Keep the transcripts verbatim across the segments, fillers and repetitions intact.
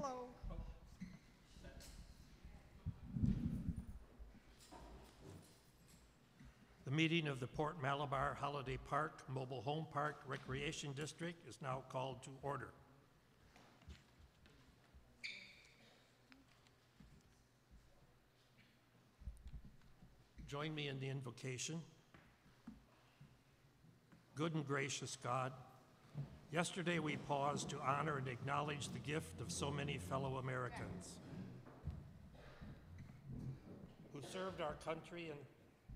Hello. The meeting of the Port Malabar Holiday Park Mobile Home Park Recreation District is now called to order. Join me in the invocation. Good and gracious God, yesterday we paused to honor and acknowledge the gift of so many fellow Americans who served our country and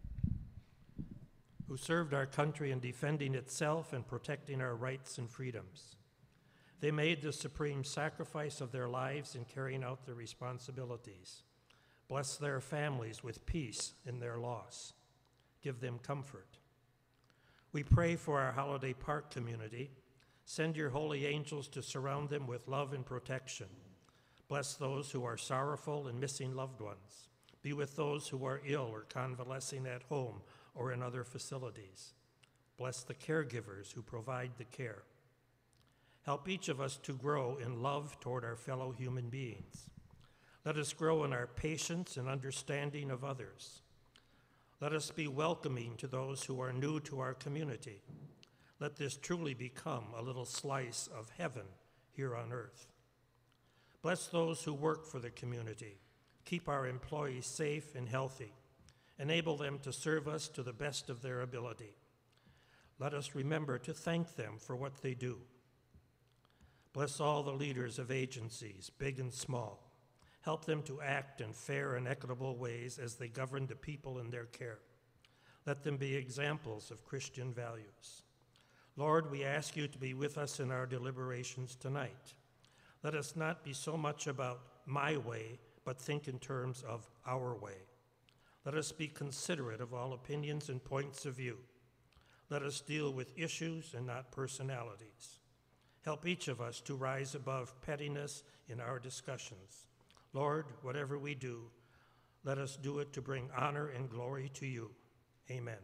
who served our country in defending itself and protecting our rights and freedoms. They made the supreme sacrifice of their lives in carrying out their responsibilities. Bless their families with peace in their loss. Give them comfort. We pray for our Holiday Park community. Send your holy angels to surround them with love and protection. Bless those who are sorrowful and missing loved ones. Be with those who are ill or convalescing at home or in other facilities. Bless the caregivers who provide the care. Help each of us to grow in love toward our fellow human beings. Let us grow in our patience and understanding of others. Let us be welcoming to those who are new to our community. Let this truly become a little slice of heaven here on earth. Bless those who work for the community. Keep our employees safe and healthy. Enable them to serve us to the best of their ability. Let us remember to thank them for what they do. Bless all the leaders of agencies, big and small. Help them to act in fair and equitable ways as they govern the people in their care. Let them be examples of Christian values. Lord, we ask you to be with us in our deliberations tonight. Let us not be so much about my way, but think in terms of our way. Let us be considerate of all opinions and points of view. Let us deal with issues and not personalities. Help each of us to rise above pettiness in our discussions. Lord, whatever we do, let us do it to bring honor and glory to you. Amen.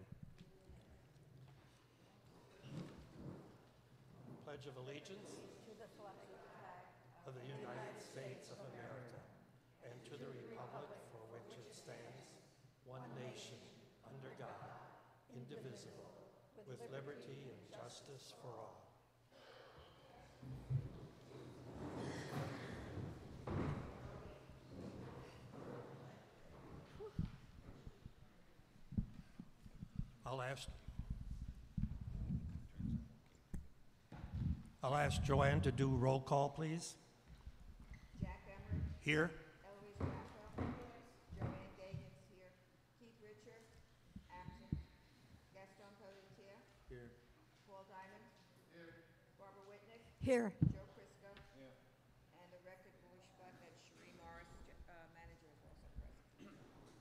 Pledge of Allegiance to the flag of the United States of America and to the republic for which it stands, one nation, under God, indivisible, with liberty and justice for all. I'll ask, I'll ask Joanne to do roll call, please. Jack Emmer, Here. Eloise Raffel, Joanne Gagins here, Keith Richard, absent, Gaston Pelletier, Here. Paul Diamond, here, Barbara Whitnick, Here. Joe Crisco, here, and the record will reflect that Cherie Morris, uh, manager, is also present.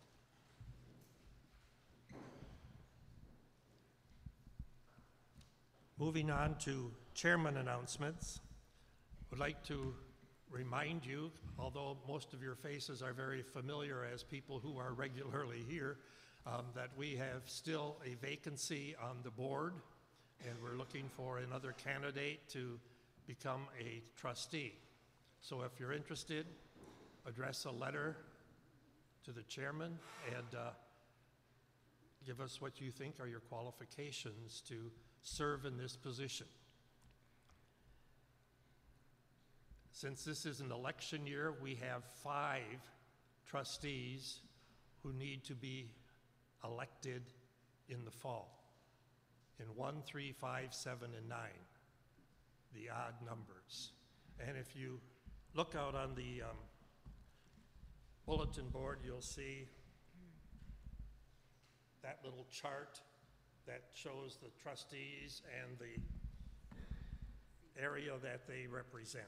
Moving on to chairman announcements, would like to remind you, although most of your faces are very familiar as people who are regularly here, um, that we have still a vacancy on the board, and we're looking for another candidate to become a trustee. So if you're interested, address a letter to the chairman and uh, give us what you think are your qualifications to serve in this position. Since this is an election year, we have five trustees who need to be elected in the fall, in one, three, five, seven, and nine, the odd numbers. And if you look out on the um, bulletin board, you'll see that little chart that shows the trustees and the area that they represent.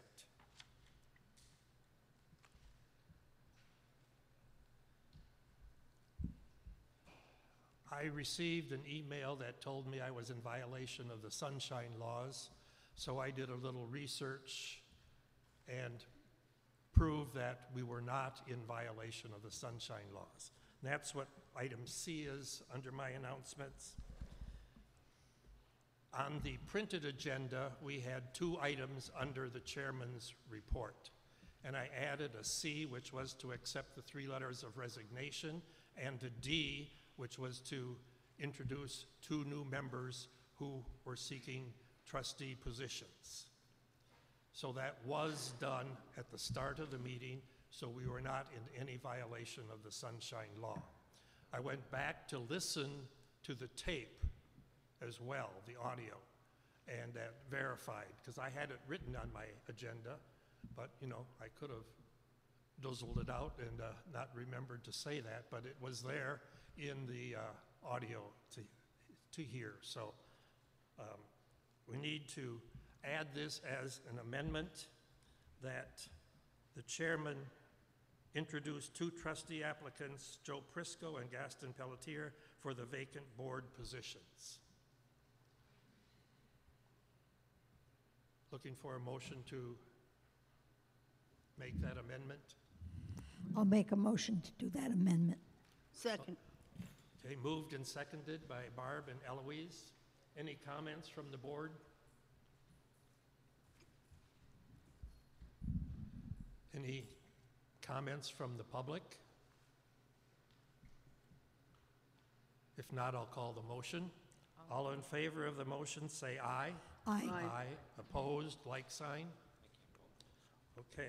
I received an email that told me I was in violation of the sunshine laws, so I did a little research and proved that we were not in violation of the sunshine laws. And that's what item C is under my announcements. On the printed agenda, we had two items under the chairman's report. and I added a C, which was to accept the three letters of resignation, and a D, which was to introduce two new members who were seeking trustee positions. So that was done at the start of the meeting, so we were not in any violation of the Sunshine Law. I went back to listen to the tape as well, the audio, and that verified, because I had it written on my agenda, but you know, I could have doozled it out and uh, not remembered to say that, but it was there in the uh, audio to, to hear. So um, we need to add this as an amendment that the chairman introduce two trustee applicants, Joe Prisco and Gaston Pelletier, for the vacant board positions. Looking for a motion to make that amendment. I'll make a motion to do that amendment. Second. Okay, moved and seconded by Barb and Eloise. Any comments from the board? Any comments from the public? If not, I'll call the motion. All in favor of the motion, say aye. Aye. Aye. Opposed, like sign? Okay.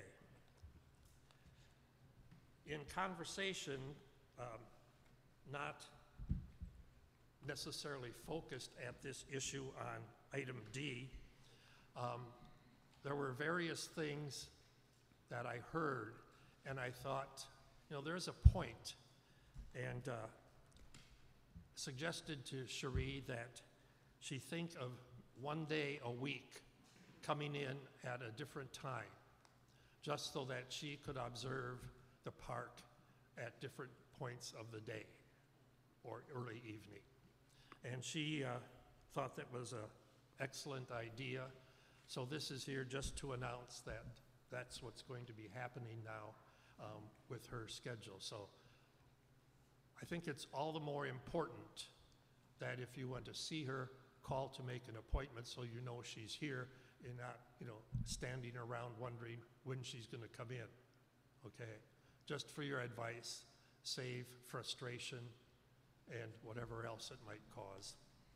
In conversation, um, not necessarily focused at this issue on item D, um, there were various things that I heard, and I thought, you know, there's a point, and uh, suggested to Cherie that she think of one day a week coming in at a different time, just so that she could observe the park at different points of the day or early evening. And she uh, thought that was an excellent idea. So this is here just to announce that that's what's going to be happening now um, with her schedule. So I think it's all the more important that if you want to see her, call to make an appointment so you know she's here and not, you know, standing around wondering when she's going to come in, okay? Just for your advice, save frustration and whatever else it might cause.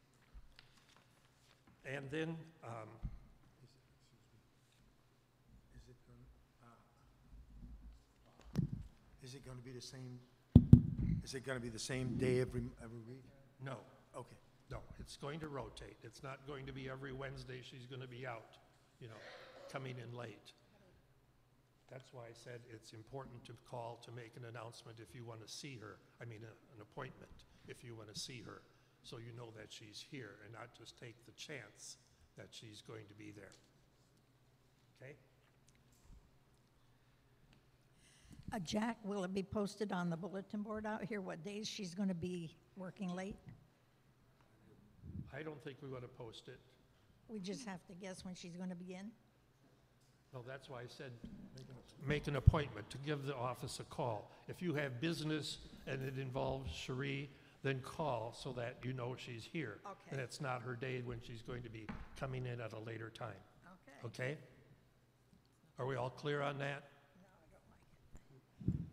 And then, um, Is it going, uh, is it going to be the same, is it going to be the same day every, every week? no, Okay. no, it's going to rotate. It's not going to be every Wednesday she's going to be out, you know, coming in late. That's why I said it's important to call to make an announcement if you want to see her. I mean, a, an appointment if you want to see her, so you know that she's here and not just take the chance that she's going to be there. Okay? Uh, Jack, will it be posted on the bulletin board out here what days she's going to be working late? I don't think we want to post it. We just have to guess when she's going to be in? No, that's why I said make an appointment, to give the office a call. If you have business and it involves Cherie, then call so that you know she's here. Okay. And it's not her day when she's going to be coming in at a later time. Okay. Okay? Are we all clear on that? No, I don't like it.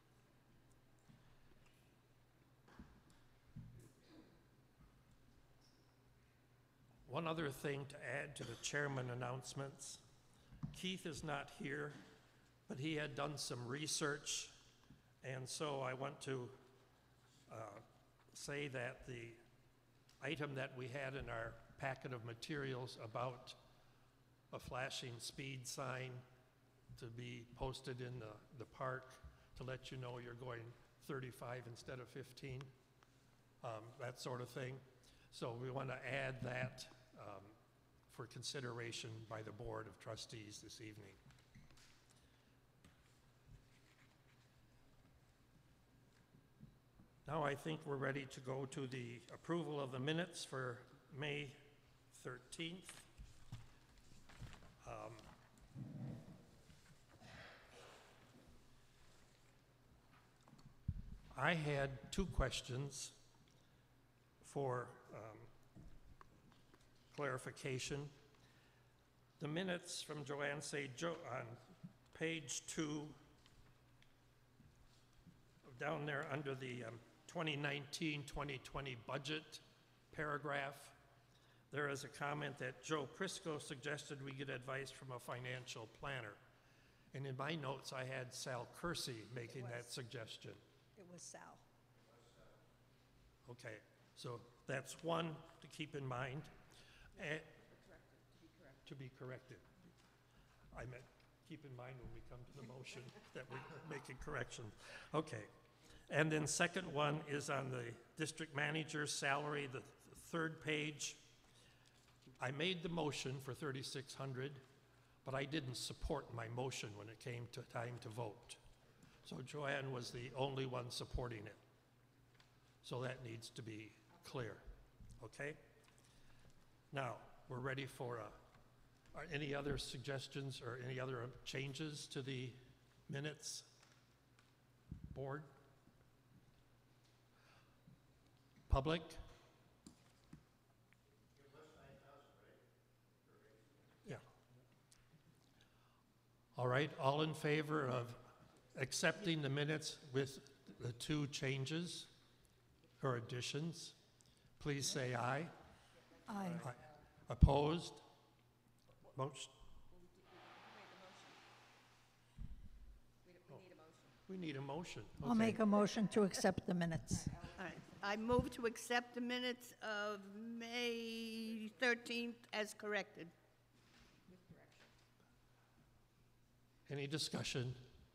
One other thing to add to the chairman announcements. Keith is not here, but he had done some research, and so I want to uh, say that the item that we had in our packet of materials about a flashing speed sign to be posted in the, the park to let you know you're going thirty-five instead of fifteen, um, that sort of thing. So we want to add that um, for consideration by the Board of Trustees this evening. Now I think we're ready to go to the approval of the minutes for May thirteenth. Um, I had two questions for um, clarification. The minutes from Joanne say jo on page two, down there under the um, twenty nineteen twenty twenty budget paragraph, there is a comment that Joe Prisco suggested we get advice from a financial planner. And in my notes, I had Sal Kersey making that suggestion. It was Sal. Okay, so that's one to keep in mind. Eh, To be corrected. I meant, keep in mind when we come to the motion that we're making corrections. Okay. And then second one is on the district manager's salary, the th- third page. I made the motion for thirty-six hundred, but I didn't support my motion when it came to time to vote. So Joanne was the only one supporting it. So that needs to be clear, okay? Now, we're ready for uh, are any other suggestions or any other changes to the minutes? Board? Public? Yeah. All right, all in favor of accepting the minutes with the two changes or additions, please say aye. Aye. Aye. Opposed? Motion? We need a motion. I'll Okay. make a motion to accept the minutes. All right. I move to accept the minutes of May thirteenth as corrected. Any discussion?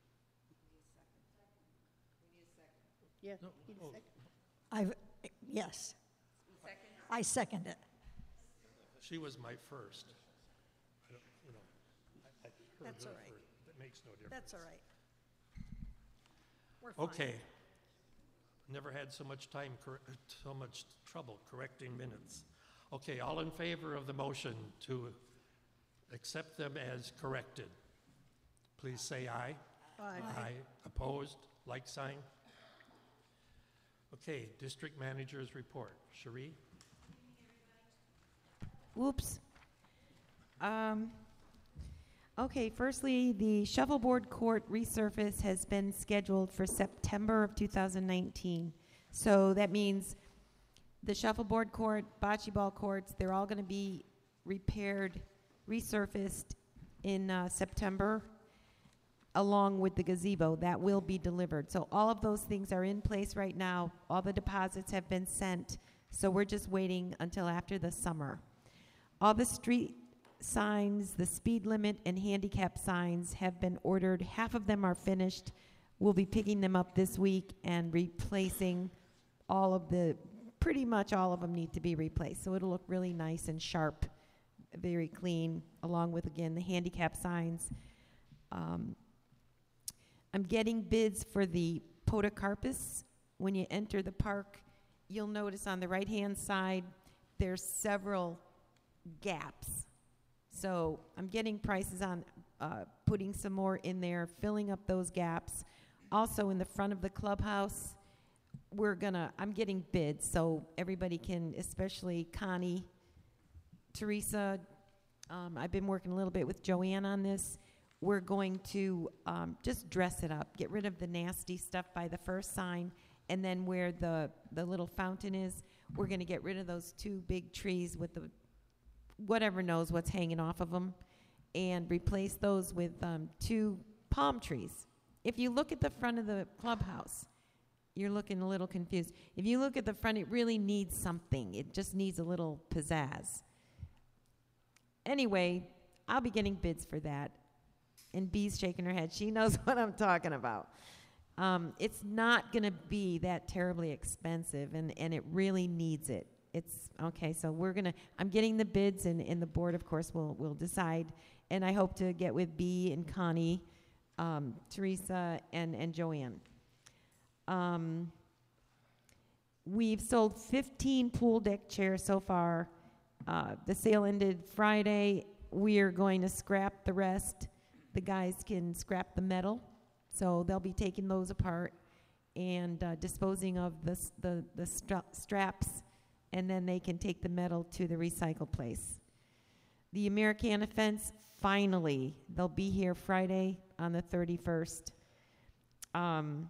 Yeah. No, need a oh. second? I've, yes. I second it. She was my first. I don't, you know, I, I heard That's her all right. first. That makes no difference. That's all right. We're fine. Okay. Never had so much time, cor- so much trouble correcting minutes. Okay, all in favor of the motion to accept them as corrected, please say aye. Aye. Aye. Opposed? Like sign? Okay, district manager's report. Cherie? Whoops. Um, okay, firstly, the shuffleboard court resurface has been scheduled for September of two thousand nineteen. So that means the shuffleboard court, bocce ball courts, they're all going to be repaired, resurfaced in uh, September, along with the gazebo. That will be delivered. So all of those things are in place right now. All the deposits have been sent. So we're just waiting until after the summer. All the street signs, the speed limit, and handicap signs have been ordered. Half of them are finished. We'll be picking them up this week and replacing all of the, pretty much all of them need to be replaced. So it'll look really nice and sharp, very clean, along with, again, the handicap signs. Um, I'm getting bids for the podocarpus. When you enter the park, you'll notice on the right-hand side, there's several gaps. So I'm getting prices on uh, putting some more in there, filling up those gaps. Also in the front of the clubhouse, we're gonna, I'm getting bids, so everybody can, especially Connie, Teresa, um, I've been working a little bit with Joanne on this. We're going to um, just dress it up, get rid of the nasty stuff by the first sign, and then where the, the little fountain is, we're gonna get rid of those two big trees with the whatever knows what's hanging off of them, and replace those with um, two palm trees. If you look at the front of the clubhouse, you're looking a little confused. If you look at the front, it really needs something. It just needs a little pizzazz. Anyway, I'll be getting bids for that. And Bee's shaking her head. She knows what I'm talking about. Um, it's not going to be that terribly expensive, and, and it really needs it. It's, okay, so we're going to, I'm getting the bids, and, and the board, of course, will will decide. And I hope to get with Bee and Connie, um, Teresa, and, and Joanne. Um, we've sold fifteen pool deck chairs so far. Uh, the sale ended Friday. We are going to scrap the rest. The guys can scrap the metal, so they'll be taking those apart and uh, disposing of the, s- the, the stra- straps, and then they can take the metal to the recycle place. The Americana fence, finally, they'll be here Friday on the thirty-first. Um,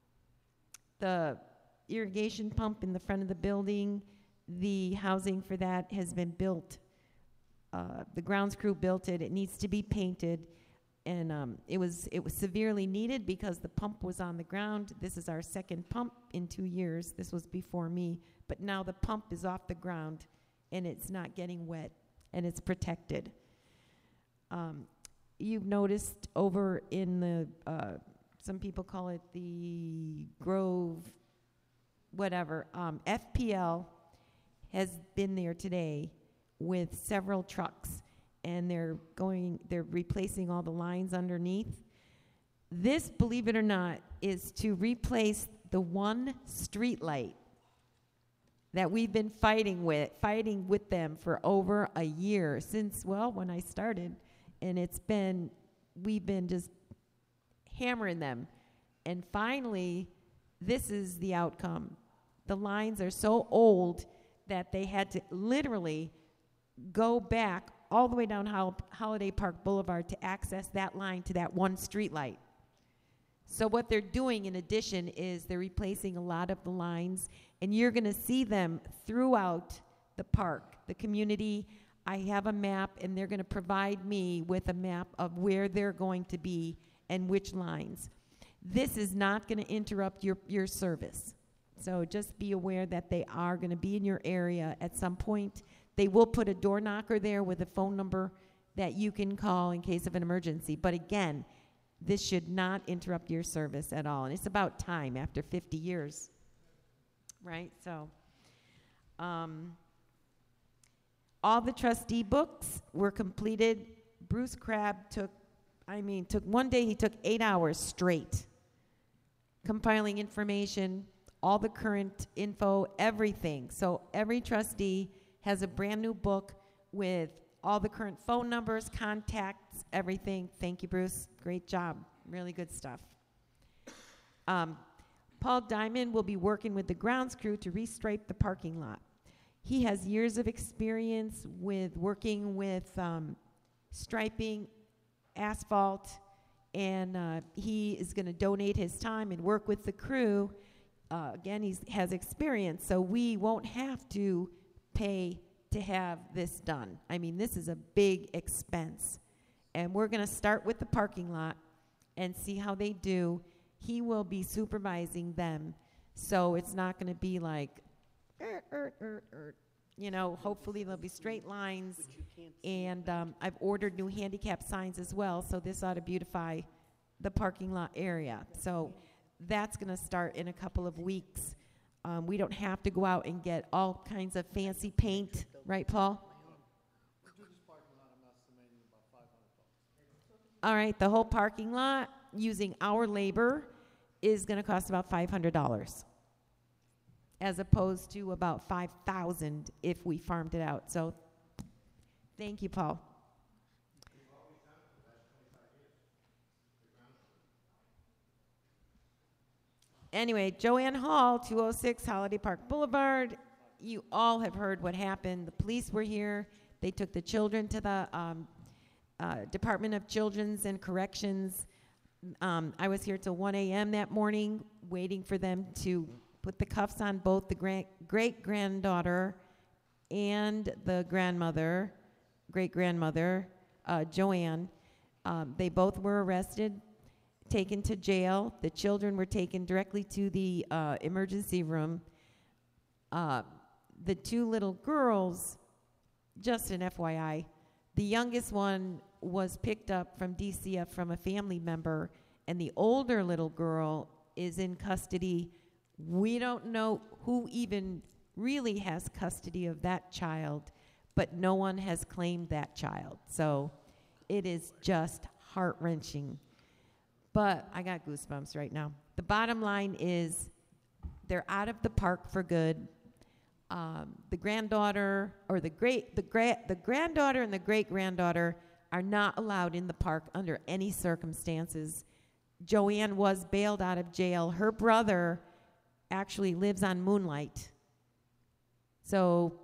the irrigation pump in the front of the building, the housing for that has been built. Uh, the grounds crew built it. It needs to be painted. And um, it was it was severely needed because the pump was on the ground. This is our second pump in two years. This was before me. But now the pump is off the ground, and it's not getting wet, and it's protected. Um, you've noticed over in the, uh, some people call it the Grove, whatever, um, F P L has been there today with several trucks, and they're going, they're replacing all the lines underneath. This, believe it or not, is to replace the one street light that we've been fighting with, fighting with them for over a year since, well, when I started, and it's been, we've been just hammering them. And finally, this is the outcome. The lines are so old that they had to literally go back all the way down Hol- Holiday Park Boulevard to access that line to that one street light. So what they're doing in addition is they're replacing a lot of the lines, and you're going to see them throughout the park, the community. I have a map, and they're going to provide me with a map of where they're going to be and which lines. This is not going to interrupt your, your service. So just be aware that they are going to be in your area at some point. They will put a door knocker there with a phone number that you can call in case of an emergency. But again, this should not interrupt your service at all. And it's about time after fifty years, right? So um, all the trustee books were completed. Bruce Crabb took, I mean, took one day, he took eight hours straight, compiling information, all the current info, everything. So every trustee has a brand new book with all the current phone numbers, contacts, everything. Thank you, Bruce. Great job. Really good stuff. Um, Paul Diamond will be working with the grounds crew to restripe the parking lot. He has years of experience with working with um, striping, asphalt, and uh, he is going to donate his time and work with the crew. Uh, again, he has experience, so we won't have to pay to have this done. I mean, this is a big expense. And we're going to start with the parking lot and see how they do. He will be supervising them, so it's not going to be like, er, er, er, er. you know, hopefully there'll be straight lines. And um, I've ordered new handicap signs as well, so this ought to beautify the parking lot area. So that's going to start in a couple of weeks. Um, we don't have to go out and get all kinds of fancy paint, right, Paul? All right, the whole parking lot, using our labor, is going to cost about five hundred dollars, as opposed to about five thousand dollars if we farmed it out. So thank you, Paul. Anyway, Joanne Hall, two oh six Holiday Park Boulevard. You all have heard what happened. The police were here. They took the children to the um, uh, Department of Children's and Corrections. Um, I was here till one a.m. that morning waiting for them to put the cuffs on both the gra- great-granddaughter and the grandmother, great-grandmother, uh, Joanne. Um, they both were arrested, taken to jail. The children were taken directly to the uh, emergency room. Uh, the two little girls, just an F Y I, the youngest one was picked up from D C F from a family member, and the older little girl is in custody. We don't know who even really has custody of that child, but no one has claimed that child. So it is just heart-wrenching. But I got goosebumps right now. The bottom line is they're out of the park for good. Um, the granddaughter or the great the gra- the granddaughter and the great granddaughter are not allowed in the park under any circumstances. Joanne was bailed out of jail. Her brother actually lives on Moonlight. So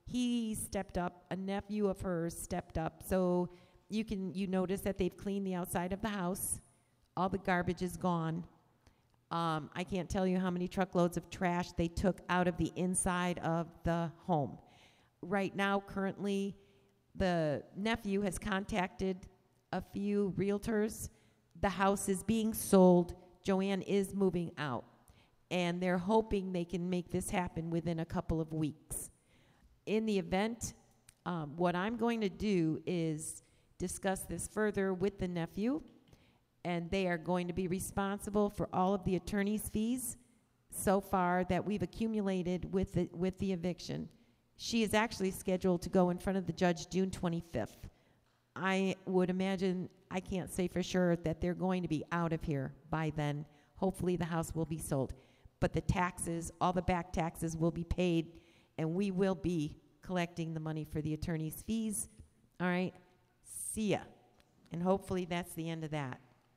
he stepped up, a nephew of hers stepped up. So you can, you notice that they've cleaned the outside of the house. All the garbage is gone. Um, I can't tell you how many truckloads of trash they took out of the inside of the home. Right now, currently, the nephew has contacted a few realtors. The house is being sold. Joanne is moving out. And they're hoping they can make this happen within a couple of weeks. In the event, um, what I'm going to do is discuss this further with the nephew, and they are going to be responsible for all of the attorney's fees so far that we've accumulated with the, with the eviction. She is actually scheduled to go in front of the judge June twenty-fifth. I would imagine, I can't say for sure, that they're going to be out of here by then. Hopefully the house will be sold. But the taxes, all the back taxes will be paid, and we will be collecting the money for the attorney's fees. All right? See ya. And hopefully that's the end of that.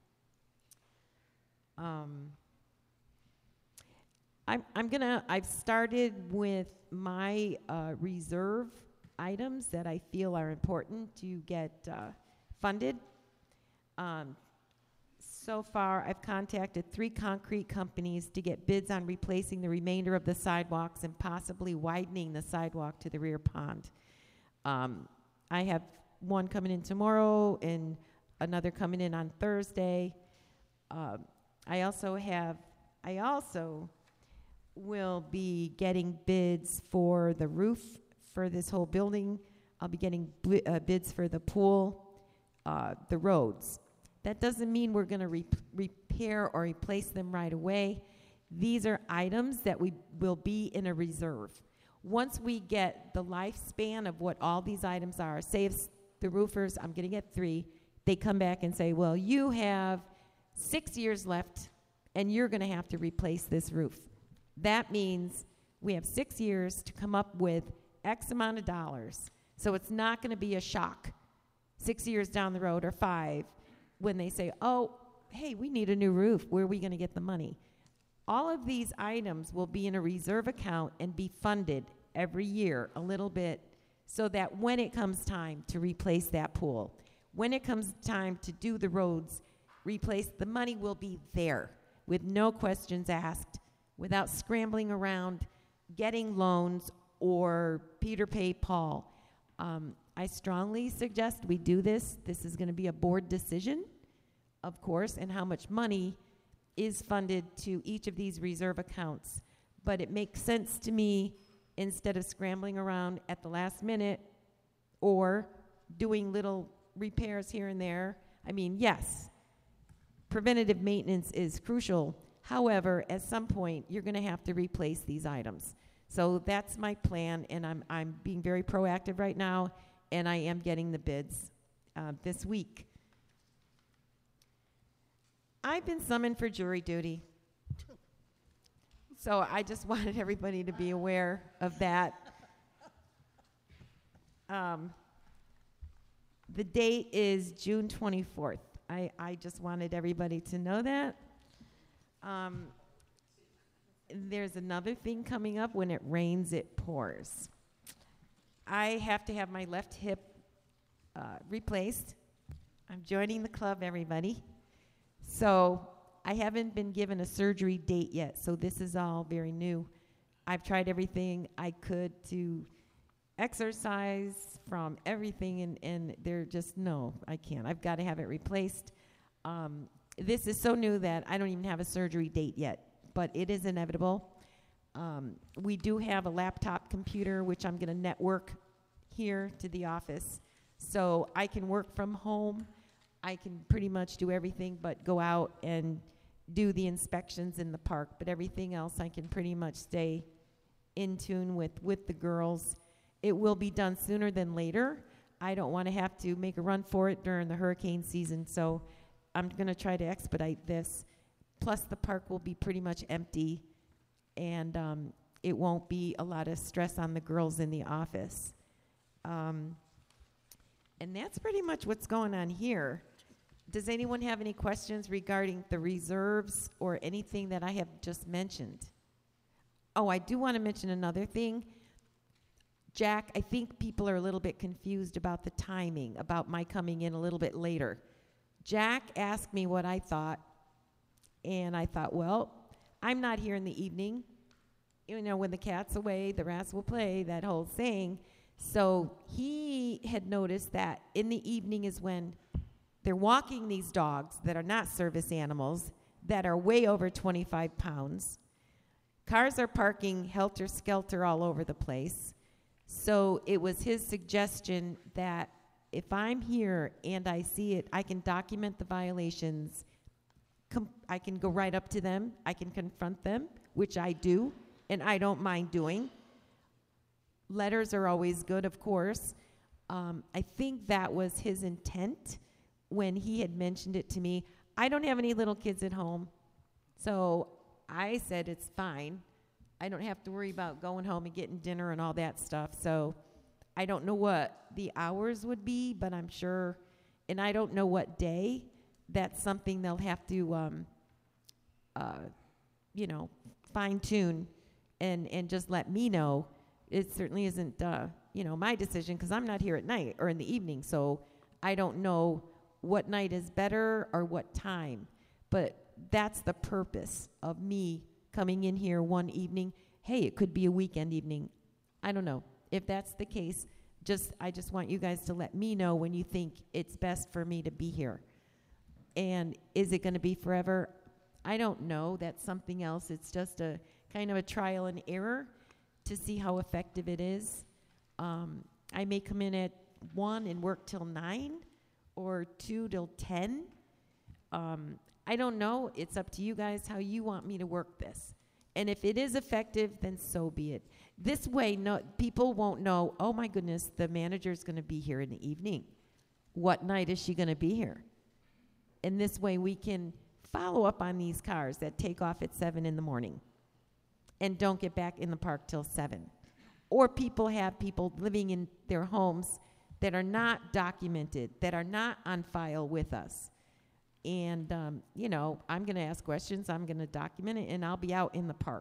Um, I'm, I'm gonna, I've started with my uh, reserve items that I feel are important to get uh, funded. Um, so far, I've contacted three concrete companies to get bids on replacing the remainder of the sidewalks and possibly widening the sidewalk to the rear pond. Um, I have one coming in tomorrow and another coming in on Thursday. Um, I also have, I also will be getting bids for the roof for this whole building. I'll be getting bl- uh, bids for the pool, uh, the roads. That doesn't mean we're going to re- repair or replace them right away. These are items that we will be in a reserve. Once we get the lifespan of what all these items are, say if the roofers, I'm going to get three, they come back and say, well, you have six years left, and you're going to have to replace this roof. That means we have six years to come up with X amount of dollars. So it's not going to be a shock six years down the road or five when they say, oh, hey, we need a new roof. Where are we going to get the money? All of these items will be in a reserve account and be funded every year a little bit so that when it comes time to replace that pool, when it comes time to do the roads, replace, the money will be there with no questions asked, without scrambling around, getting loans, or Peter pay Paul. Um, I strongly suggest we do this. This is going to be a board decision, of course, and how much money is funded to each of these reserve accounts. But it makes sense to me, instead of scrambling around at the last minute or doing little repairs here and there. I mean, yes, preventative maintenance is crucial. However, at some point, you're going to have to replace these items. So that's my plan, and I'm, I'm being very proactive right now, and I am getting the bids uh, this week. I've been summoned for jury duty. So I just wanted everybody to be aware of that. Um, the date is June twenty-fourth. I, I just wanted everybody to know that. Um, there's another thing coming up. When it rains, it pours. I have to have my left hip uh, replaced. I'm joining the club, everybody. So I haven't been given a surgery date yet, so this is all very new. I've tried everything I could to exercise from everything, and, and they're just, no, I can't. I've got to have it replaced. Um, this is so new that I don't even have a surgery date yet, but it is inevitable. Um, we do have a laptop computer, which I'm going to network here to the office, so I can work from home. I can pretty much do everything but go out and do the inspections in the park, but everything else I can pretty much stay in tune with, with the girls. It will be done sooner than later. I don't want to have to make a run for it during the hurricane season, so I'm going to try to expedite this. Plus, the park will be pretty much empty, and um, it won't be a lot of stress on the girls in the office. Um, and that's pretty much what's going on here. Does anyone have any questions regarding the reserves or anything that I have just mentioned? Oh, I do want to mention another thing. Jack, I think people are a little bit confused about the timing, about my coming in a little bit later. Jack asked me what I thought, and I thought, well, I'm not here in the evening. You know, when the cat's away, the rats will play, that whole saying. So he had noticed that in the evening is when they're walking these dogs that are not service animals, that are way over twenty-five pounds. Cars are parking helter-skelter all over the place. So it was his suggestion that if I'm here and I see it, I can document the violations. Com- I can go right up to them. I can confront them, which I do, and I don't mind doing. Letters are always good, of course. Um, I think that was his intent when he had mentioned it to me. I don't have any little kids at home, so I said it's fine. I don't have to worry about going home and getting dinner and all that stuff. So I don't know what the hours would be, but I'm sure, and I don't know what day. That's something they'll have to, um, uh, you know, fine tune and, and just let me know. It certainly isn't, uh, you know, my decision because I'm not here at night or in the evening. So I don't know what night is better or what time. But that's the purpose of me coming in here one evening. Hey, it could be a weekend evening. I don't know. If that's the case, just I just want you guys to let me know when you think it's best for me to be here. And is it going to be forever? I don't know. That's something else. It's just a kind of a trial and error to see how effective it is. Um, I may come in at one and work till nine or two till ten. Um, I don't know. It's up to you guys how you want me to work this. And if it is effective, then so be it. This way, no, people won't know, oh my goodness, the manager's going to be here in the evening. What night is she going to be here? And this way we can follow up on these cars that take off at seven in the morning and don't get back in the park till seven. Or people have people living in their homes that are not documented, that are not on file with us. And, um, you know, I'm going to ask questions, I'm going to document it, and I'll be out in the park.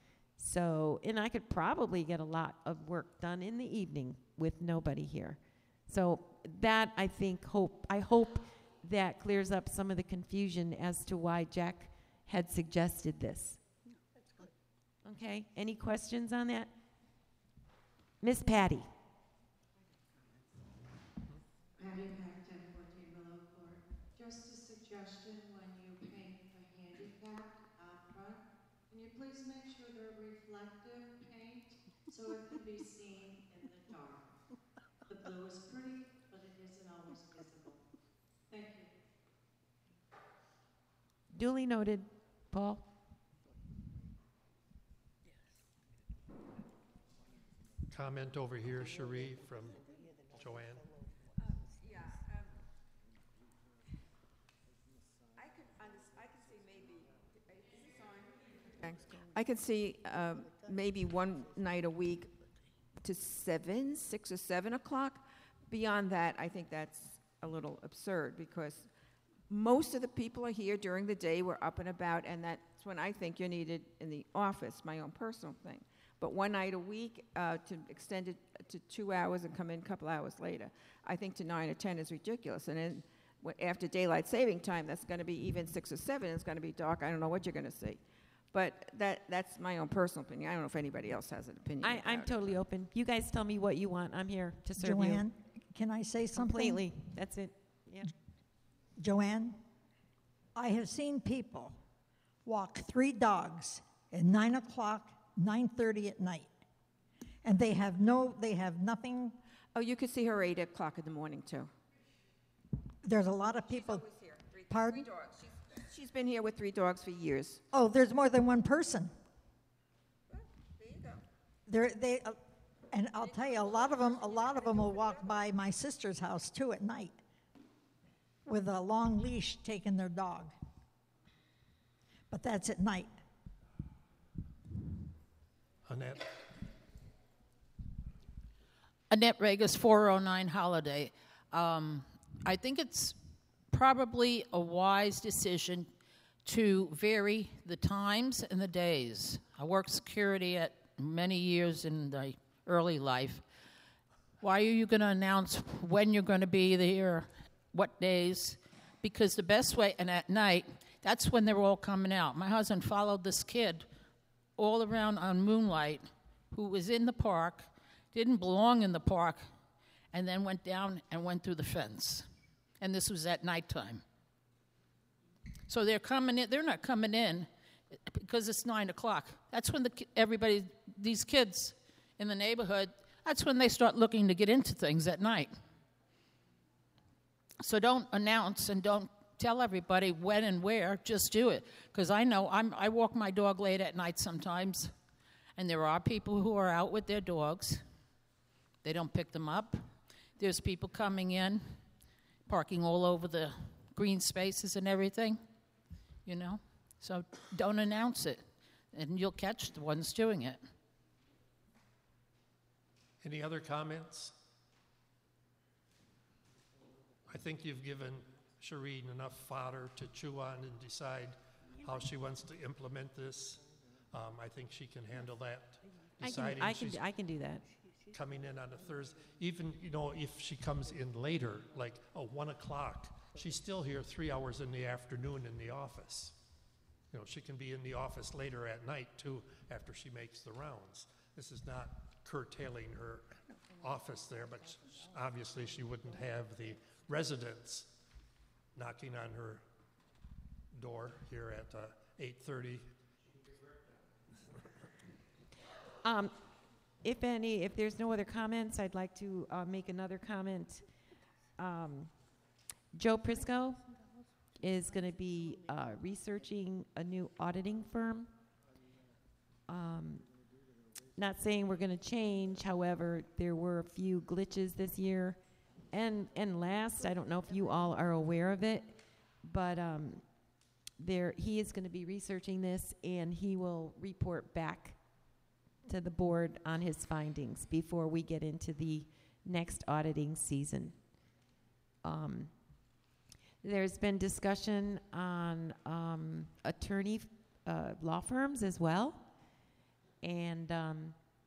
So, and I could probably get a lot of work done in the evening with nobody here. So that, I think, hope, I hope that clears up some of the confusion as to why Jack had suggested this. Okay, any questions on that? Miss Patty. Patty Pack, ten fourteen Willow Court. Just a suggestion, when you paint the handicap out front, can you please make sure they're reflective paint so it can be seen in the dark? The blue is pretty, but it isn't always visible. Thank you. Duly noted. Paul? Comment over here, Cherie, from Joanne. Yeah, um, I could, under- I could see maybe, is this on? Thanks. I could see um, maybe one night a week to seven, six or seven o'clock. Beyond that, I think that's a little absurd because most of the people are here during the day. We're up and about, and that's when I think you're needed in the office, my own personal thing. But one night a week uh, to extend it to two hours and come in a couple hours later, I think to nine or ten is ridiculous. And then w- after daylight saving time, that's going to be even six or seven. It's going to be dark. I don't know what you're going to see. But that that's my own personal opinion. I don't know if anybody else has an opinion. I, about I'm it. totally open. You guys tell me what you want. I'm here to serve Joanne, can I say you. something? Completely. That's it. Yeah. Joanne, I have seen people walk three dogs at nine o'clock, nine thirty at night, and they have no, they have nothing. Oh, you could see her eight o'clock in the morning, too. There's a lot of people. Always here. Three, Pardon? Three dogs. She's, she's been here with three dogs for years. Oh, there's more than one person. There you go. There, they, uh, and I'll tell you, a lot of them, a lot of them will walk by my sister's house too at night, with a long leash taking their dog. But that's at night. Annette? Annette Regas, four oh nine Holiday. Um, I think it's probably a wise decision to vary the times and the days. I worked security at many years in my early life, Why are you going to announce when you're going to be there, what days? Because the best way, and at night, that's when they're all coming out. My husband followed this kid all around on Moonlight who was in the park, didn't belong in the park, and then went down and went through the fence. And this was at nighttime. So they're coming in, they're not coming in because it's nine o'clock. That's when the ki- everybody, these kids in the neighborhood, that's when they start looking to get into things at night. So don't announce and don't tell everybody when and where, just do it. Because I know I'm, I walk my dog late at night sometimes, and there are people who are out with their dogs. They don't pick them up. There's people coming in, parking all over the green spaces and everything, you know. So don't announce it, and you'll catch the ones doing it. Any other comments? I think you've given Shireen enough fodder to chew on and decide how she wants to implement this. Um, I think she can handle that. I can, Deciding I can, she's I can do that. coming in on a Thursday, even, you know, if she comes in later, like, oh, one o'clock, she's still here three hours in the afternoon in the office. You know, she can be in the office later at night, too, after she makes the rounds. This is not curtailing her office there, but sh- obviously she wouldn't have the residents knocking on her door here at uh, eight thirty. Um, if any, if there's no other comments, I'd like to uh, make another comment. Um, Joe Prisco is going to be uh, researching a new auditing firm. Um, not saying we're going to change, however, there were a few glitches this year. And, and last, I don't know if you all are aware of it, but um, there he is going to be researching this, and he will report back to the board on his findings before we get into the next auditing season. Um, there's been discussion on um, attorney uh, law firms as well, and um,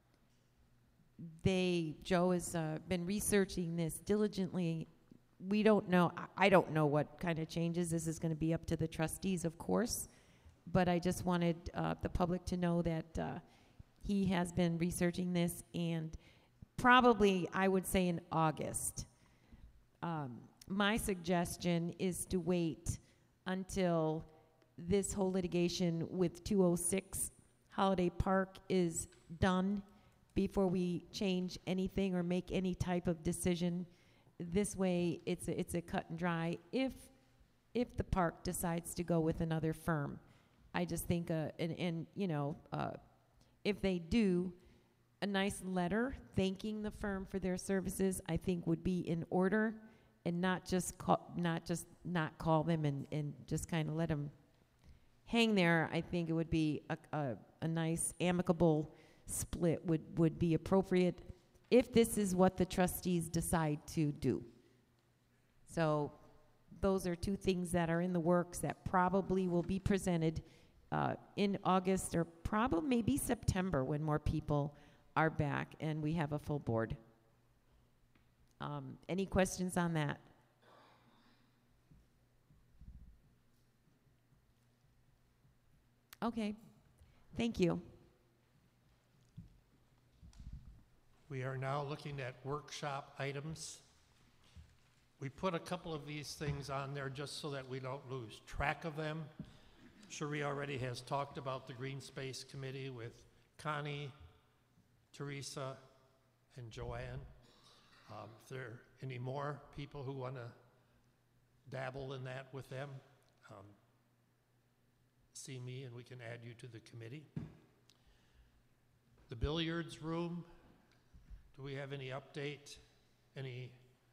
they Joe has uh, been researching this diligently. We don't know. I, I don't know what kind of changes. This is going to be up to the trustees, of course, but I just wanted uh, the public to know that. Uh, He has been researching this, and probably, I would say, in August. Um, my suggestion is to wait until this whole litigation with two oh six Holiday Park is done before we change anything or make any type of decision. This way, it's a, it's a cut and dry if, if the park decides to go with another firm. I just think, uh, and, and you know, uh, if they do, a nice letter thanking the firm for their services, I think would be in order, and not just call, not just not call them and, and just kind of let them hang there. I think it would be a, a, a nice amicable split would, would be appropriate if this is what the trustees decide to do. So those are two things that are in the works that probably will be presented Uh, in August or probably maybe September when more people are back and we have a full board. Um, any questions on that? Okay, thank you. We are now looking at workshop items. We put a couple of these things on there just so that we don't lose track of them. Cherie already has talked about the Green Space Committee with Connie, Teresa, and Joanne. Um, if there are any more people who want to dabble in that with them, um, see me and we can add you to the committee. The billiards room, do we have any update? Any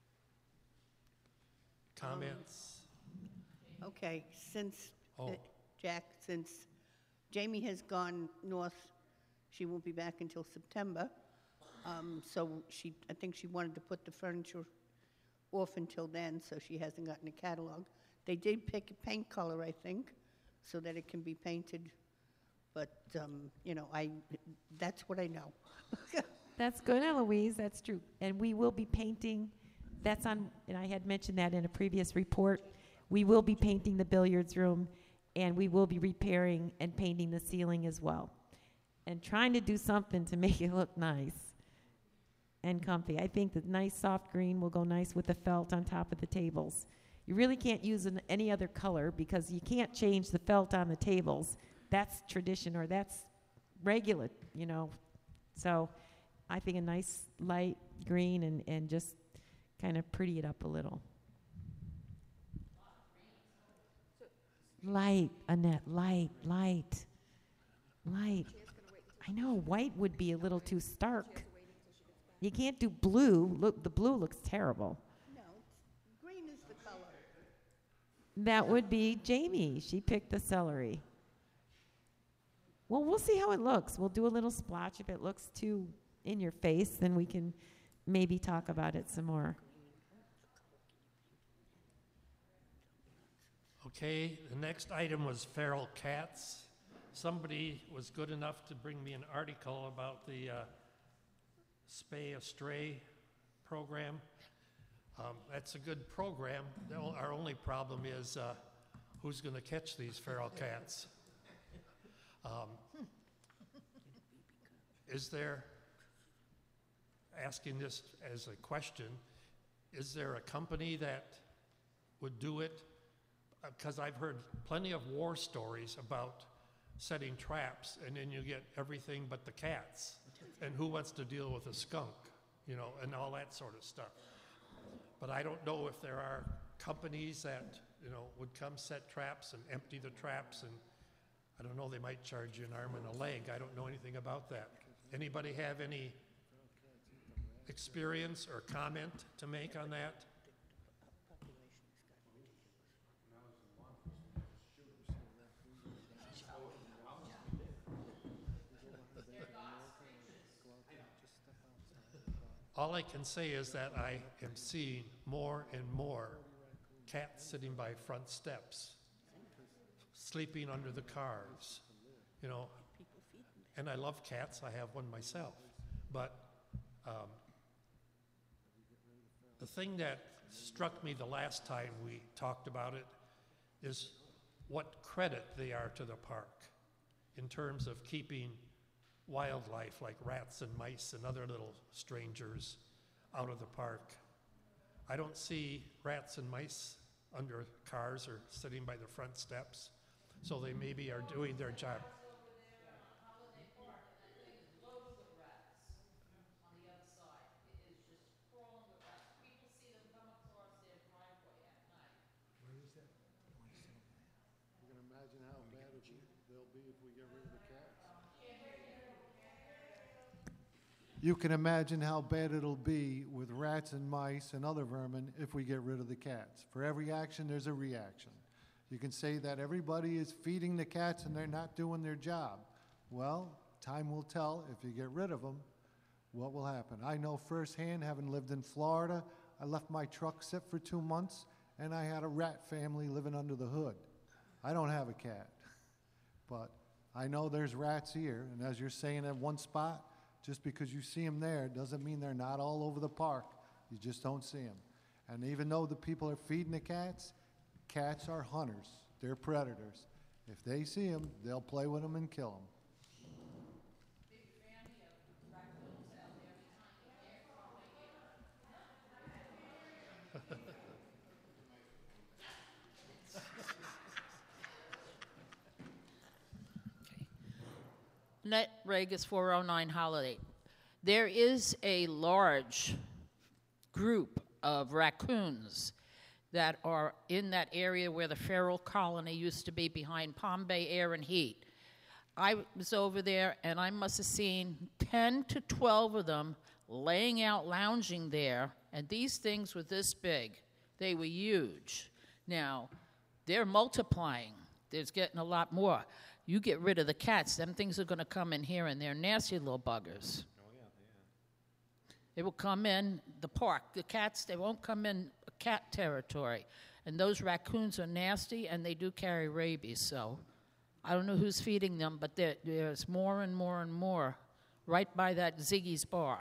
comments? Okay, since, Oh. uh, Jack, since Jamie has gone north, she won't be back until September. Um, So she, I think she wanted to put the furniture off until then, so she hasn't gotten a catalog. They did pick a paint color, I think, so that it can be painted, but, um, you know, I, that's what I know. That's good, Eloise, that's true. And we will be painting, that's on, and I had mentioned that in a previous report. We will be painting the billiards room, and we will be repairing and painting the ceiling as well. And trying to do something to make it look nice and comfy. I think the nice soft green will go nice with the felt on top of the tables. You really can't use an, any other color because you can't change the felt on the tables. That's tradition, or that's regular, you know. So I think a nice light green and, and just kind of pretty it up a little. Light, Annette, light, light, light. I know, white would be a little too stark. You can't do blue. Look, the blue looks terrible. No, green is the color. That would be Jamie. She picked the celery. Well, we'll see how it looks. We'll do a little splotch. If it looks too in your face, then we can maybe talk about it some more. Okay, the next item was feral cats. Somebody was good enough to bring me an article about the uh, Spay a Stray program. Um, that's a good program. The o- Our only problem is uh, who's going to catch these feral cats? Um, is there, asking this as a question, is there a company that would do it? Because I've heard plenty of war stories about setting traps, and then you get everything but the cats. And who wants to deal with a skunk, you know, and all that sort of stuff. But I don't know if there are companies that, you know, would come set traps and empty the traps, and I don't know, they might charge you an arm and a leg. I don't know anything about that. Anybody have any experience or comment to make on that? All I can say is that I am seeing more and more cats sitting by front steps, sleeping under the cars, you know. And I love cats. I have one myself. But um, the thing that struck me the last time we talked about it is what credit they are to the park in terms of keeping wildlife like rats and mice and other little strangers out of the park. I don't see rats and mice under cars or sitting by the front steps, so they maybe are doing their job. You can imagine how bad it'll be with rats and mice and other vermin if we get rid of the cats. For every action, there's a reaction. You can say that everybody is feeding the cats and they're not doing their job. Well, time will tell if you get rid of them what will happen. I know firsthand, having lived in Florida, I left my truck sit for two months and I had a rat family living under the hood. I don't have a cat, but I know there's rats here, and as you're saying at one spot, just because you see them there doesn't mean they're not all over the park. You just don't see them. And even though the people are feeding the cats, cats are hunters. They're predators. If they see them, they'll play with them and kill them. Net Regis four oh nine Holiday. There is a large group of raccoons that are in that area where the feral colony used to be behind Palm Bay Air and Heat. I was over there, and I must have seen ten to twelve of them laying out, lounging there, and these things were this big. They were huge. Now, they're multiplying. There's getting a lot more. You get rid of the cats, them things are going to come in here, and they're nasty little buggers. Oh, yeah, yeah. They will come in the park. The cats, they won't come in cat territory. And those raccoons are nasty, and they do carry rabies. So I don't know who's feeding them, but there, there's more and more and more right by that Ziggy's Bar.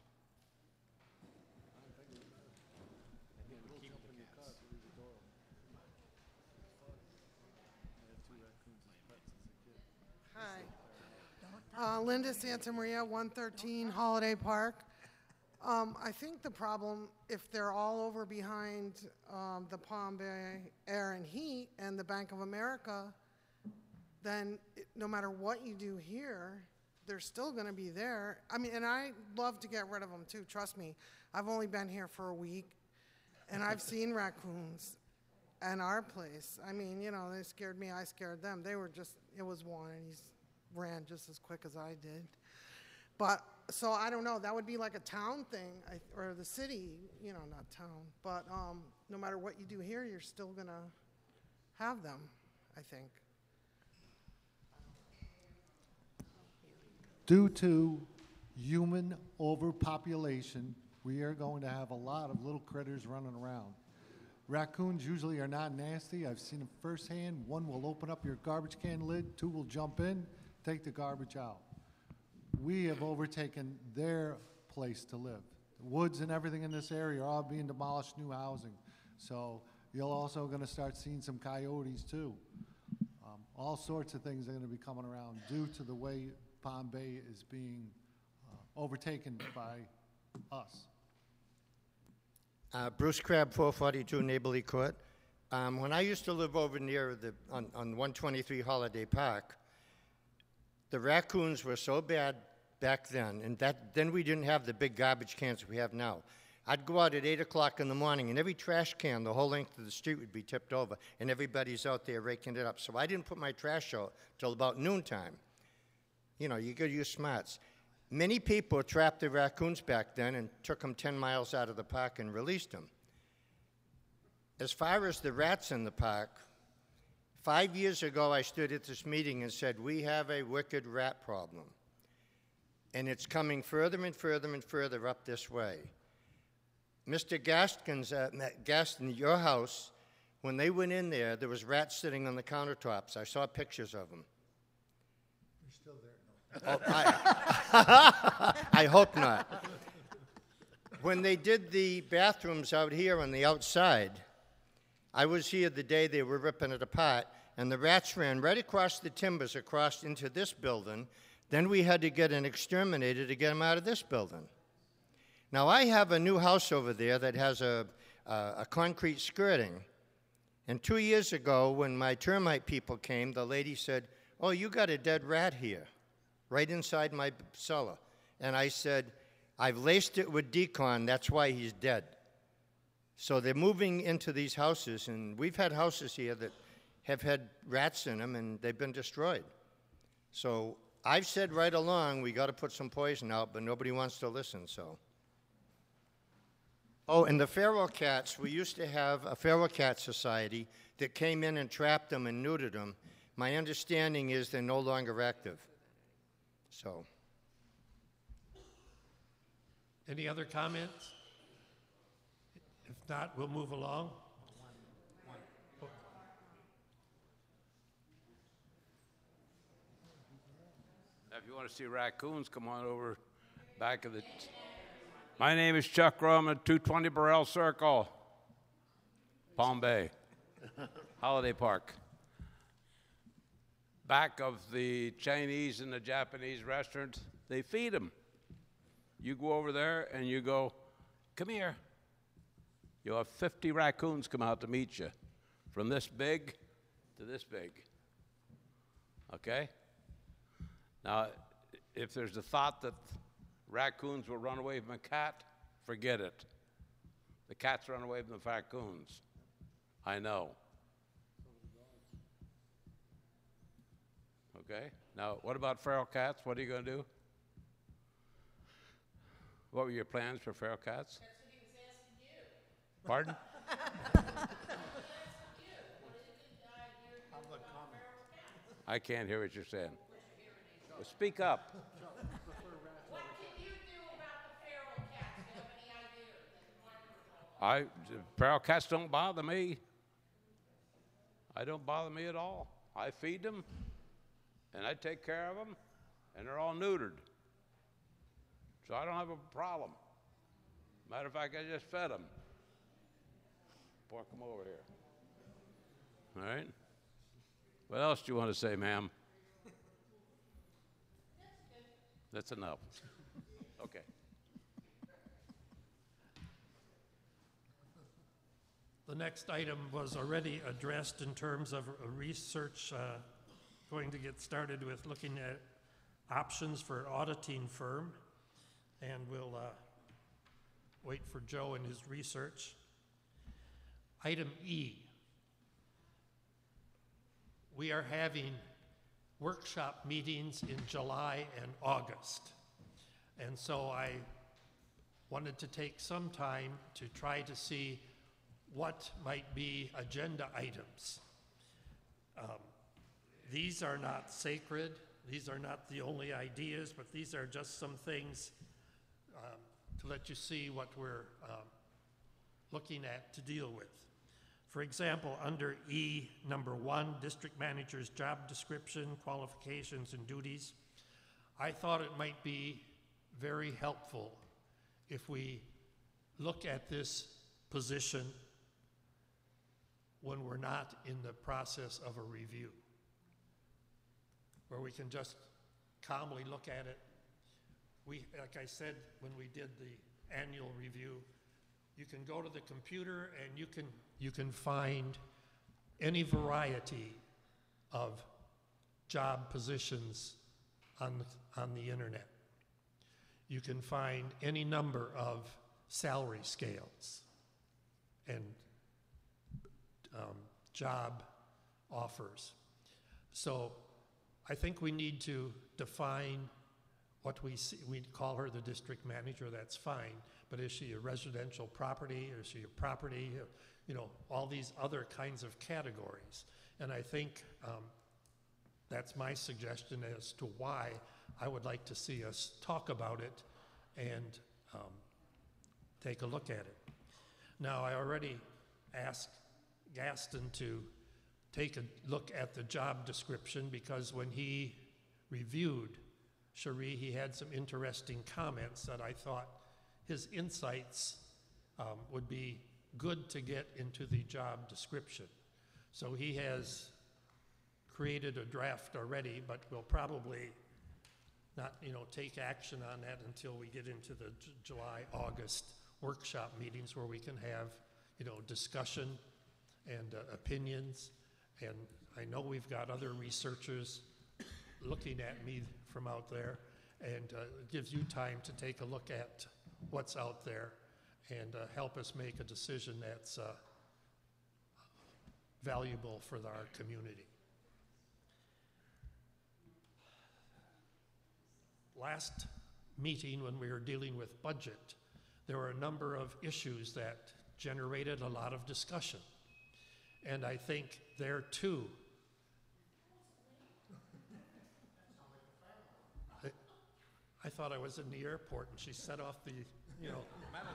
Hi. Uh, Linda Santamaria, one thirteen Holiday Park. Um, I think the problem, if they're all over behind um, the Palm Bay Air and Heat and the Bank of America, then it, no matter what you do here, they're still going to be there. I mean, and I love to get rid of them too, trust me. I've only been here for a week, and I've seen raccoons at our place. I mean, you know, they scared me, I scared them. They were just, it was one, and he ran just as quick as I did. But, so I don't know, that would be like a town thing, I, or the city, you know, not town. But um, no matter what you do here, you're still going to have them, I think. Due to human overpopulation, we are going to have a lot of little critters running around. Raccoons usually are not nasty. I've seen them firsthand. One will open up your garbage can lid, two will jump in, take the garbage out. We have overtaken their place to live. The woods and everything in this area are all being demolished, new housing. So you're also going to start seeing some coyotes too. Um, all sorts of things are going to be coming around due to the way Palm Bay is being uh, overtaken by us. Uh, Bruce Crabb, four forty-two Neighborly Court. Um, when I used to live over near the on, on one twenty-three Holiday Park, the raccoons were so bad back then, and that then we didn't have the big garbage cans we have now. I'd go out at eight o'clock in the morning, and every trash can the whole length of the street would be tipped over, and everybody's out there raking it up. So I didn't put my trash out till about noontime. You know, you got to use smarts. Many people trapped the raccoons back then and took them ten miles out of the park and released them. As far as the rats in the park, five years ago I stood at this meeting and said, we have a wicked rat problem. And it's coming further and further and further up this way. Mister Gaston's, uh, Gaston, your house, when they went in there, there was rats sitting on the countertops. I saw pictures of them. They're still there. Oh, I, I hope not. When they did the bathrooms out here on the outside, I was here the day they were ripping it apart, and the rats ran right across the timbers across into this building. Then we had to get an exterminator to get them out of this building. Now, I have a new house over there that has a, a, a concrete skirting. And two years ago, when my termite people came, the lady said, oh, you got a dead rat here, right inside my cellar. And I said, I've laced it with decon, that's why he's dead. So they're moving into these houses, and we've had houses here that have had rats in them, and they've been destroyed. So I've said right along, we got to put some poison out, but nobody wants to listen, so. Oh, and the feral cats, we used to have a feral cat society that came in and trapped them and neutered them. My understanding is they're no longer active. So. Any other comments? If not, we'll move along. If you want to see raccoons, come on over back of the... T- My name is Chuck Roman, two twenty Burrell Circle, Palm Bay, Holiday Park. Back of the Chinese and the Japanese restaurants, they feed them. You go over there and you go, come here. You'll have fifty raccoons come out to meet you, from this big to this big. Okay? Now, if there's a thought that raccoons will run away from a cat, forget it. The cats run away from the raccoons. I know. Okay? Now, what about feral cats? What are you going to do? What were your plans for feral cats? That's what he was asking you. Pardon? I can't hear what you're saying. Well, speak up. What can you do about the feral cats? Do you have any idea? I, feral cats don't bother me. I don't bother me at all. I feed them, and I take care of them, and they're all neutered. So I don't have a problem. Matter of fact, I just fed them. Pork them over here. All right? What else do you want to say, ma'am? That's enough. Okay. The next item was already addressed in terms of a research, uh, going to get started with looking at options for an auditing firm, and we'll uh, wait for Joe and his research. Item E, we are having workshop meetings in July and August, and so I wanted to take some time to try to see what might be agenda items. Um, these are not sacred, these are not the only ideas, but these are just some things um, to let you see what we're um, looking at to deal with. For example, under E, number one, district manager's job description, qualifications, and duties, I thought it might be very helpful if we look at this position when we're not in the process of a review, where we can just calmly look at it. We, like I said, when we did the annual review, you can go to the computer and you can, you can find any variety of job positions on the, on the internet. You can find any number of salary scales and um, job offers. So I think we need to define what we see. We call her the district manager, that's fine, but is she a residential property, or is she a property, you know, all these other kinds of categories. And I think um, that's my suggestion as to why I would like to see us talk about it and um, take a look at it. Now, I already asked Gaston to take a look at the job description, because when he reviewed Cherie, he had some interesting comments that I thought his insights um, would be good to get into the job description. So he has created a draft already, but we'll probably not, you know, take action on that until we get into the J- July, August workshop meetings, where we can have, you know, discussion and uh, opinions. And I know we've got other researchers looking at me from out there, and uh, it gives you time to take a look at what's out there and uh, help us make a decision that's uh, valuable for our community. Last meeting, when we were dealing with budget, there were a number of issues that generated a lot of discussion. And I think there too, I, I thought I was in the airport and she set off the, you know,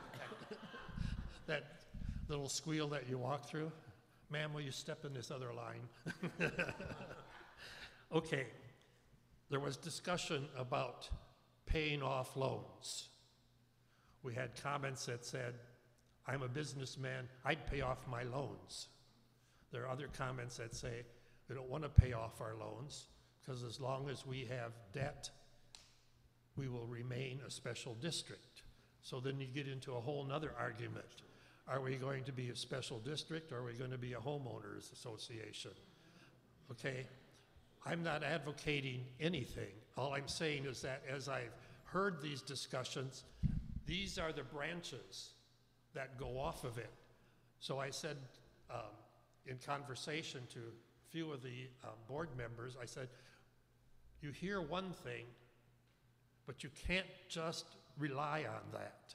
that little squeal that you walk through. Ma'am, will you step in this other line? Okay, there was discussion about paying off loans. We had comments that said, I'm a businessman, I'd pay off my loans. There are other comments that say, we don't want to pay off our loans, because as long as we have debt, we will remain a special district. So then you get into a whole nother argument. Are we going to be a special district, or are we going to be a homeowners association? Okay, I'm not advocating anything. All I'm saying is that as I've heard these discussions, these are the branches that go off of it. So I said, um, in conversation to a few of the um, board members, I said, you hear one thing, but you can't just rely on that.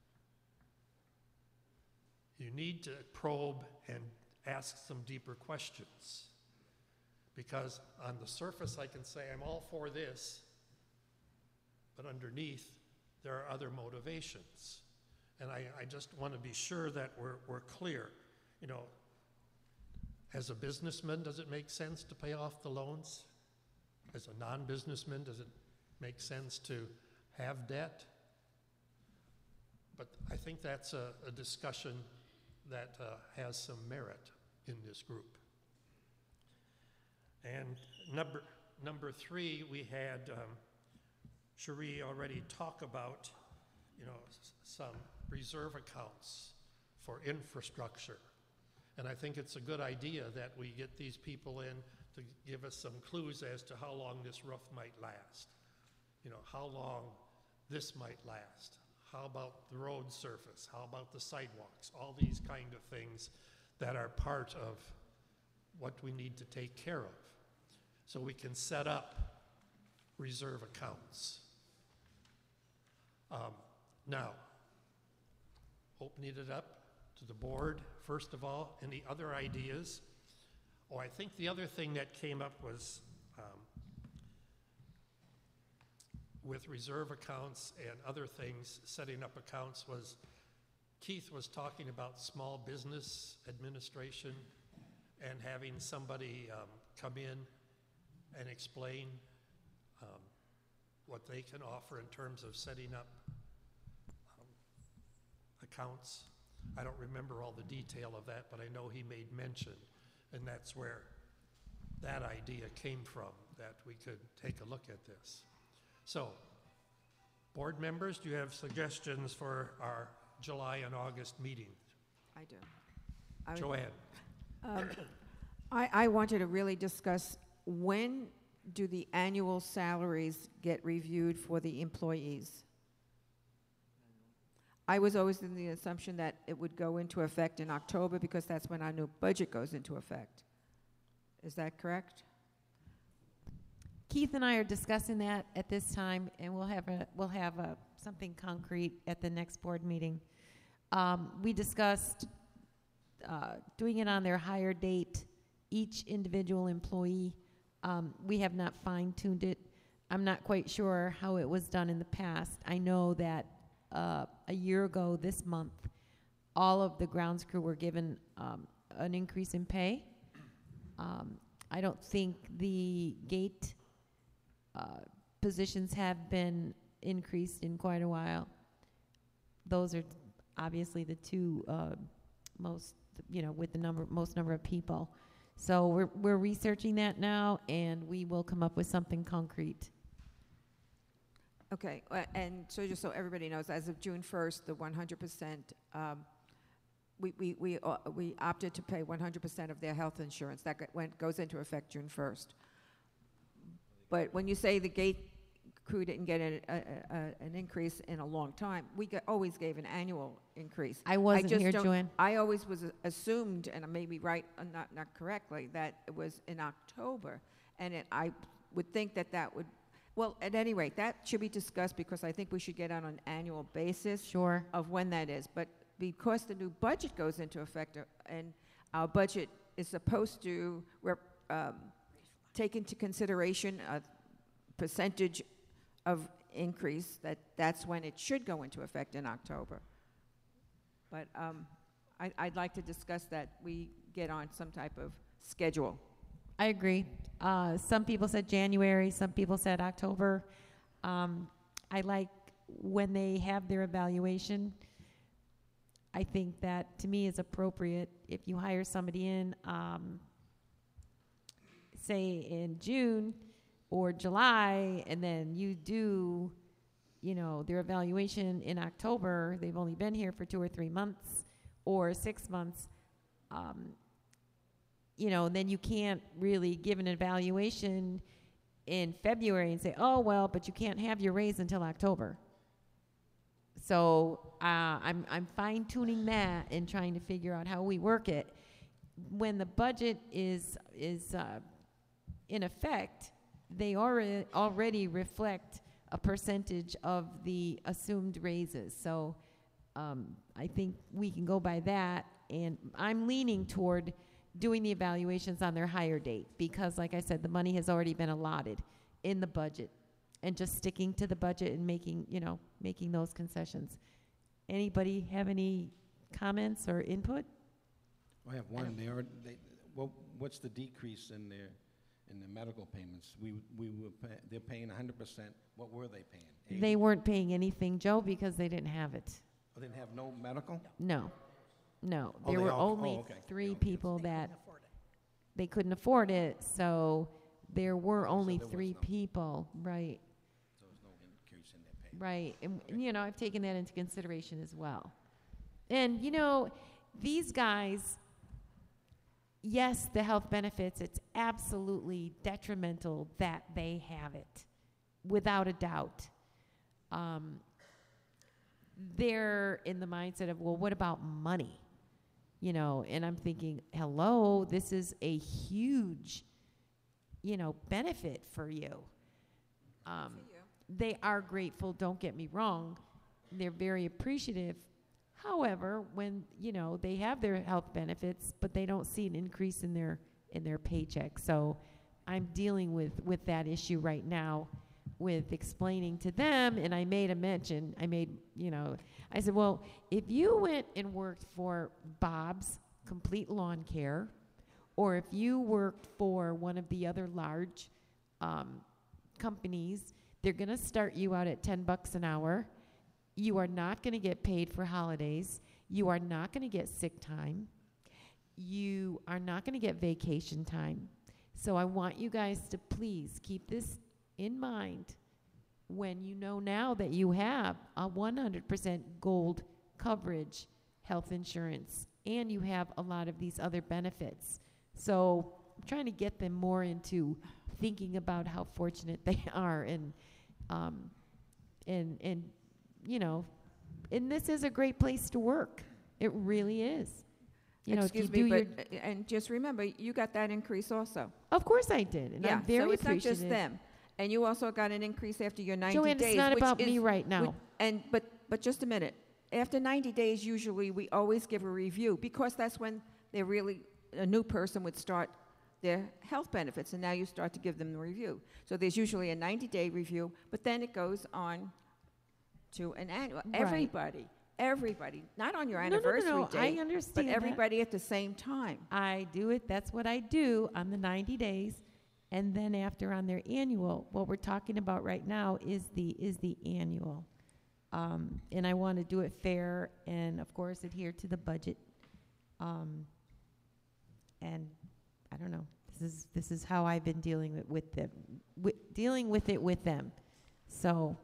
You need to probe and ask some deeper questions. Because on the surface I can say I'm all for this, but underneath there are other motivations. And I, I just want to be sure that we're, we're clear. You know, as a businessman, does it make sense to pay off the loans? As a non-businessman, does it make sense to have debt? but I think that's a, a discussion that uh, has some merit in this group. And number, number three, we had um, Cherie already talk about, you know, s- some reserve accounts for infrastructure. And I think it's a good idea that we get these people in to give us some clues as to how long this roof might last. You know, how long this might last. How about the road surface? How about the sidewalks? All these kind of things that are part of what we need to take care of. So we can set up reserve accounts. Um, now, opening it up to the board, first of all, any other ideas? Oh, I think the other thing that came up was um, with reserve accounts and other things, setting up accounts was, Keith was talking about small business administration and having somebody um, come in and explain um, what they can offer in terms of setting up um, accounts. I don't remember all the detail of that, but I know he made mention, and that's where that idea came from, that we could take a look at this. So, board members, do you have suggestions for our July and August meetings? I do. I would- Joanne? Um, I, I wanted to really discuss, when do the annual salaries get reviewed for the employees? I was always in the assumption that it would go into effect in October because that's when our new budget goes into effect. Is that correct? Keith and I are discussing that at this time, and we'll have a, we'll have a, something concrete at the next board meeting. Um, we discussed uh, doing it on their hire date, each individual employee. Um, we have not fine-tuned it. I'm not quite sure how it was done in the past. I know that uh, a year ago this month, all of the grounds crew were given um, an increase in pay. Um, I don't think the gate uh, positions have been increased in quite a while. Those are obviously the two uh, most, you know, with the number, most number of people. So we're we're researching that now, and we will come up with something concrete. Okay, uh, and so just so everybody knows, as of June first, the one hundred percent, um, we, we, we, uh, we opted to pay one hundred percent of their health insurance. That go- went, goes into effect June first. But when you say the gate crew didn't get a, a, a, an increase in a long time, we got, always gave an annual increase. I wasn't just here, don't- Joanne. I always was assumed, and I may be right, uh, not, not correctly, that it was in October. And it, I would think that that would, well, at any rate, that should be discussed because I think we should get on an annual basis Sure. of when that is. But because the new budget goes into effect, uh, and our budget is supposed to rep, um, take into consideration a percentage of increase, that that's when it should go into effect in October. But um, I, I'd like to discuss that we get on some type of schedule. I agree. Uh, some people said January, some people said October. Um, I like when they have their evaluation. I think that, to me, is appropriate. If you hire somebody in, um, say, in June or July, and then you do, you know, their evaluation in October, they've only been here for two or three months or six months, um, you know, then you can't really give an evaluation in February and say, oh, well, but you can't have your raise until October. So uh, I'm, I'm fine-tuning that and trying to figure out how we work it. When the budget is, is uh, in effect, they already, already reflect a percentage of the assumed raises. So um, I think we can go by that. And I'm leaning toward doing the evaluations on their hire date because, like I said, the money has already been allotted in the budget, and just sticking to the budget and making, you know, making those concessions. Anybody have any comments or input? I have one. They are, they, well, what's the decrease in their, in the medical payments? We, we were, pay, they're paying one hundred percent. What were they paying? eighty? They weren't paying anything, Joe, because they didn't have it. Oh, they didn't have no medical? No, no. Oh, There they were all- only oh, okay. three people that they couldn't afford it, so there were only there was three no- people, right? So there's no increase in their pay. Right, and, and, you know, I've taken that into consideration as well. And, you know, these guys, yes, the health benefits, it's absolutely detrimental that they have it, without a doubt. Um, they're in the mindset of, well, what about money? You know, and I'm thinking, hello, this is a huge, you know, benefit for you. Um, they are grateful, don't get me wrong. They're very appreciative. However, when, you know, they have their health benefits, but they don't see an increase in their in their paycheck. So I'm dealing with, with that issue right now with explaining to them, and I made a mention, I made, you know, I said, well, if you went and worked for Bob's Complete Lawn Care, or if you worked for one of the other large um, companies, they're going to start you out at ten bucks an hour. You are not going to get paid for holidays. You are not going to get sick time. You are not going to get vacation time. So I want you guys to please keep this in mind when you know now that you have a one hundred percent gold coverage health insurance and you have a lot of these other benefits. So I'm trying to get them more into thinking about how fortunate they are and um, and and you know, and this is a great place to work. It really is. You know, if Excuse you me, do but, your, uh, and just remember, you got that increase also. of course I did, and Yeah, I'm very so it's not appreciative. just them. And you also got an increase after your ninety Joanne, days. it's not which about me is- right now. which- And, but, but just a minute. After ninety days, usually, we always give a review, because that's when they're really, a new person would start their health benefits, and now you start to give them the review. So there's usually a ninety-day review, but then it goes on to an annual. Right. Everybody, everybody, not on your No, no, no, anniversary no, I date, understand but that. everybody at the same time. I do it, that's what I do on the ninety days. And then after on their annual, what we're talking about right now is the, is the annual. Um, and I want to do it fair and, of course, adhere to the budget. Um, and I don't know, this is, this is how I've been dealing with, with them, with, dealing with it with them. So,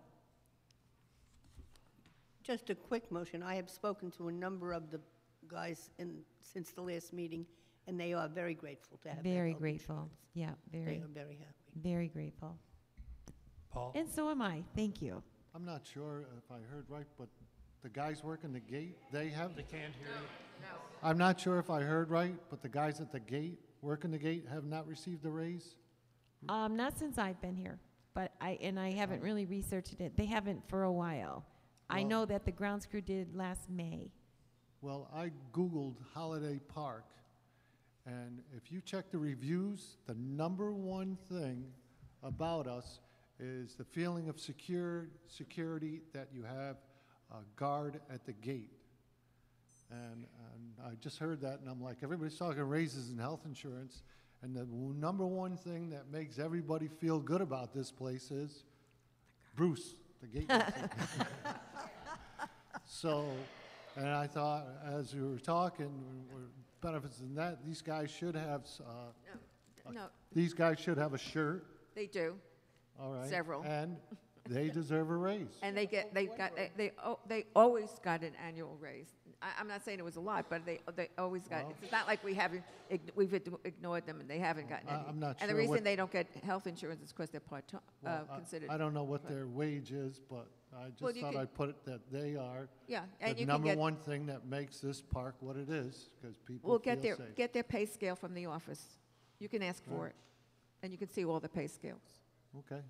Just a quick motion. I have spoken to a number of the guys in, since the last meeting, and they are very grateful to have that very health grateful. insurance. Yeah, They very, are very happy. very grateful. Paul? And so am I, thank you. I'm not sure if I heard right, but the guys working the gate, they have, They can't hear you. I'm not sure if I heard right, but the guys at the gate, working the gate, have not received a raise? Um, not since I've been here, but I, and I haven't really researched it. They haven't for a while. I Well- know that the grounds crew did last May. Well, I Googled Holiday Park, and if you check the reviews, the number one thing about us is the feeling of secure, security that you have a guard at the gate. And, and I just heard that, and I'm like, everybody's talking raises in health insurance, and the w- number one thing that makes everybody feel good about this place is Bruce, the gate. So, and I thought, as we were talking, we're benefits in that, these guys should have, uh, No, these guys should have a shirt, they do. all right? Several. And they deserve a raise. And they get, they got, they, they, oh, they always got an annual raise. I, I'm not saying it was a lot, but they, they always got, Well- it's not like we haven't, ign- we've ign- ignored them and they haven't gotten I- any. I'm not And the sure reason what- they don't get health insurance is because they're part, uh, Well, I- considered. I don't know what their wage is, but I Well, just you thought could- I'd put it that they are Yeah, and the you can number get, one thing that makes this park what it is, because people we'll feel get their, safe. get their pay scale from the office. You can ask for Right. it. And you can see all the pay scales. Okay.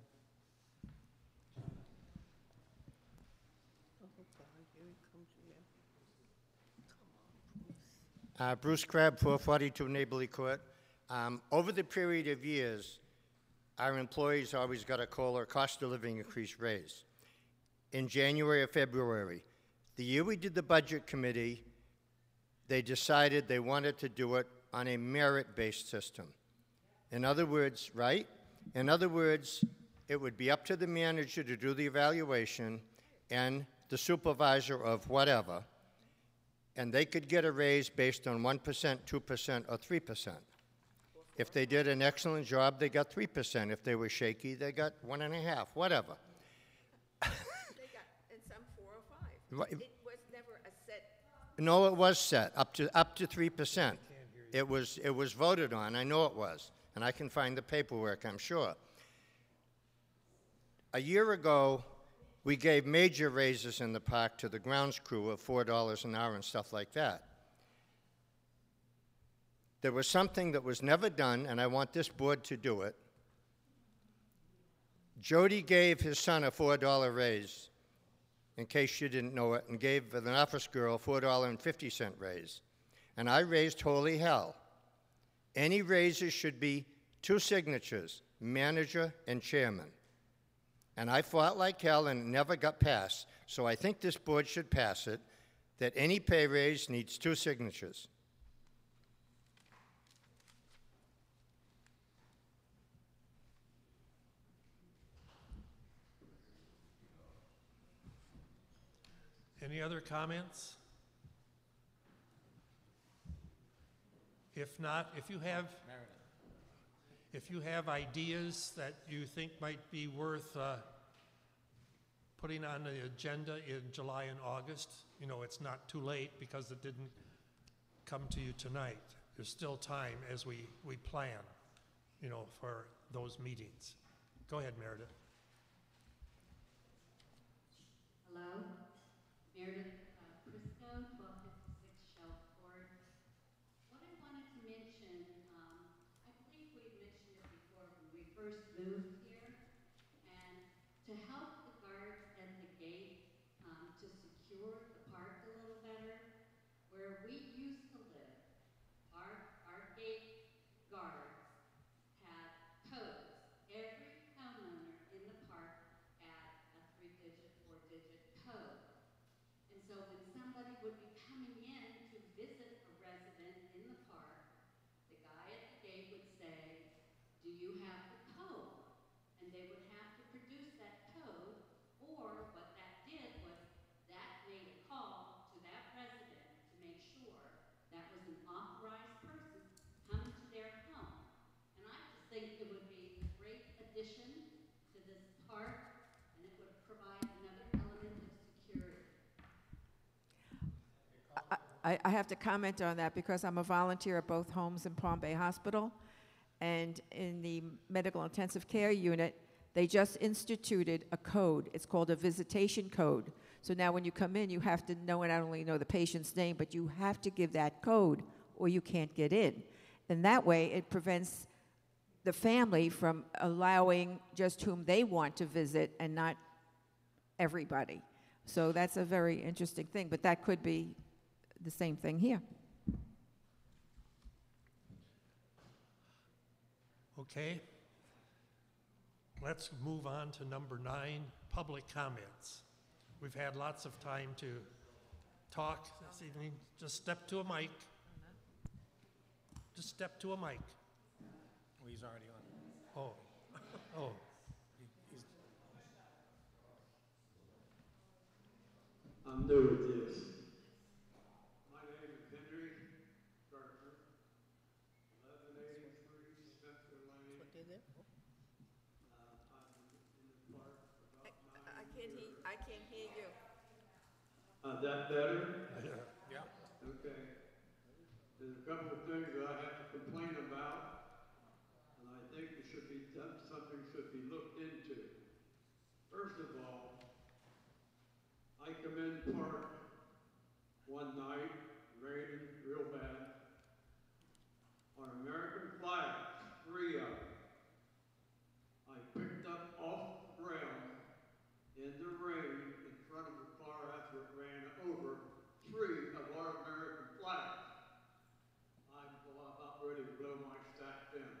Uh, Bruce Crabb, four forty-two Neighborly Court. Um, over the period of years, our employees always got a COLA, cost of living increase raise. In January or February, the year we did the budget committee, they decided they wanted to do it on a merit-based system. In other words, right? In other words, it would be up to the manager to do the evaluation, and the supervisor of whatever, and they could get a raise based on one percent, two percent, or three percent. If they did an excellent job, they got three percent. If they were shaky, they got one and a half, whatever. They got, and some four or five. Right. It was never a set. No, it was set up to up to three percent. It was it was voted on. I know it was, and I can find the paperwork, I'm sure. A year ago, we gave major raises in the park to the grounds crew of four dollars an hour and stuff like that. There was something that was never done, and I want this board to do it. Jody gave his son a four dollar raise, in case you didn't know it, and gave an office girl a four dollars and fifty cent raise. And I raised holy hell. Any raises should be two signatures, manager and chairman. And I fought like hell and it never got passed. So I think this board should pass it, that any pay raise needs two signatures. Any other comments? If not, if you have, if you have ideas that you think might be worth uh, putting on the agenda in July and August, you know, it's not too late because it didn't come to you tonight. There's still time as we, we plan, you know, for those meetings. Go ahead, Meredith. Hello, Meredith uh, Prisco, twelve fifty-six Shelf Court. What I wanted to mention, um, I believe we mentioned it before when we first moved here, and to help the guards at the gate um, to secure the park a little better, where we used to live, our, our gate guards had codes. Every homeowner in the park had a three-digit, four-digit code. And so when somebody would be coming in to visit a resident in the park, the guy at the gate would say, "Do you have the code?" And they would have to produce that code, or what that did was that made a call to that resident to make sure that was an authorized person coming to their home. And I just think it would be a great addition to this park, and it would provide another element of security. I, I have to comment on that because I'm a volunteer at both homes in Palm Bay Hospital. And in the medical intensive care unit, they just instituted a code. It's called a visitation code. So now when you come in, you have to know, not only know the patient's name, but you have to give that code or you can't get in. And that way, it prevents the family from allowing just whom they want to visit and not everybody. So that's a very interesting thing, but that could be the same thing here. Okay. Let's move on to number nine, public comments. We've had lots of time to talk this evening. Just step to a mic. Just step to a mic. Well, he's already on. Oh, oh. I'm new with this. My name is Henry Gardner, eleven eighty-three Spencer Lane. What did it? Uh, I'm in the park about nine I can't hear, I can't hear you. Uh, that better? Yeah. Okay. There's a couple of things that I have to complain about, and I think it should be done, something should be looked into. First of all, I come in park one night, raining real bad, on American flags, three of them. I picked up off the ground in the rain in front of the car after it ran over three of our American flags. I'm about ready to blow my stack down.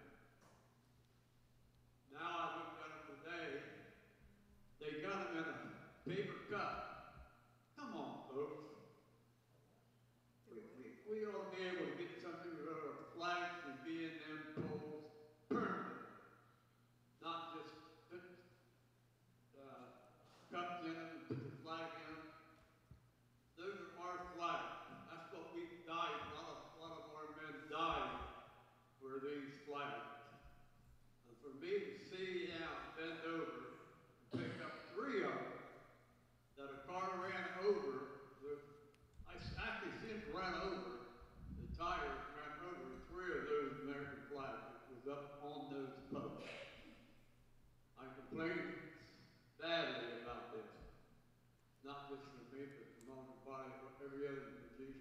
Now I looked at them today, they got them in a paper cup. Come on, folks. We, we, we ought to be able to get something where our flags can be in them poles permanently. Not just put uh, cups in them and put the flag in them. is up on those posts. I complain badly about this, not just for me, but among the body, but every other disease.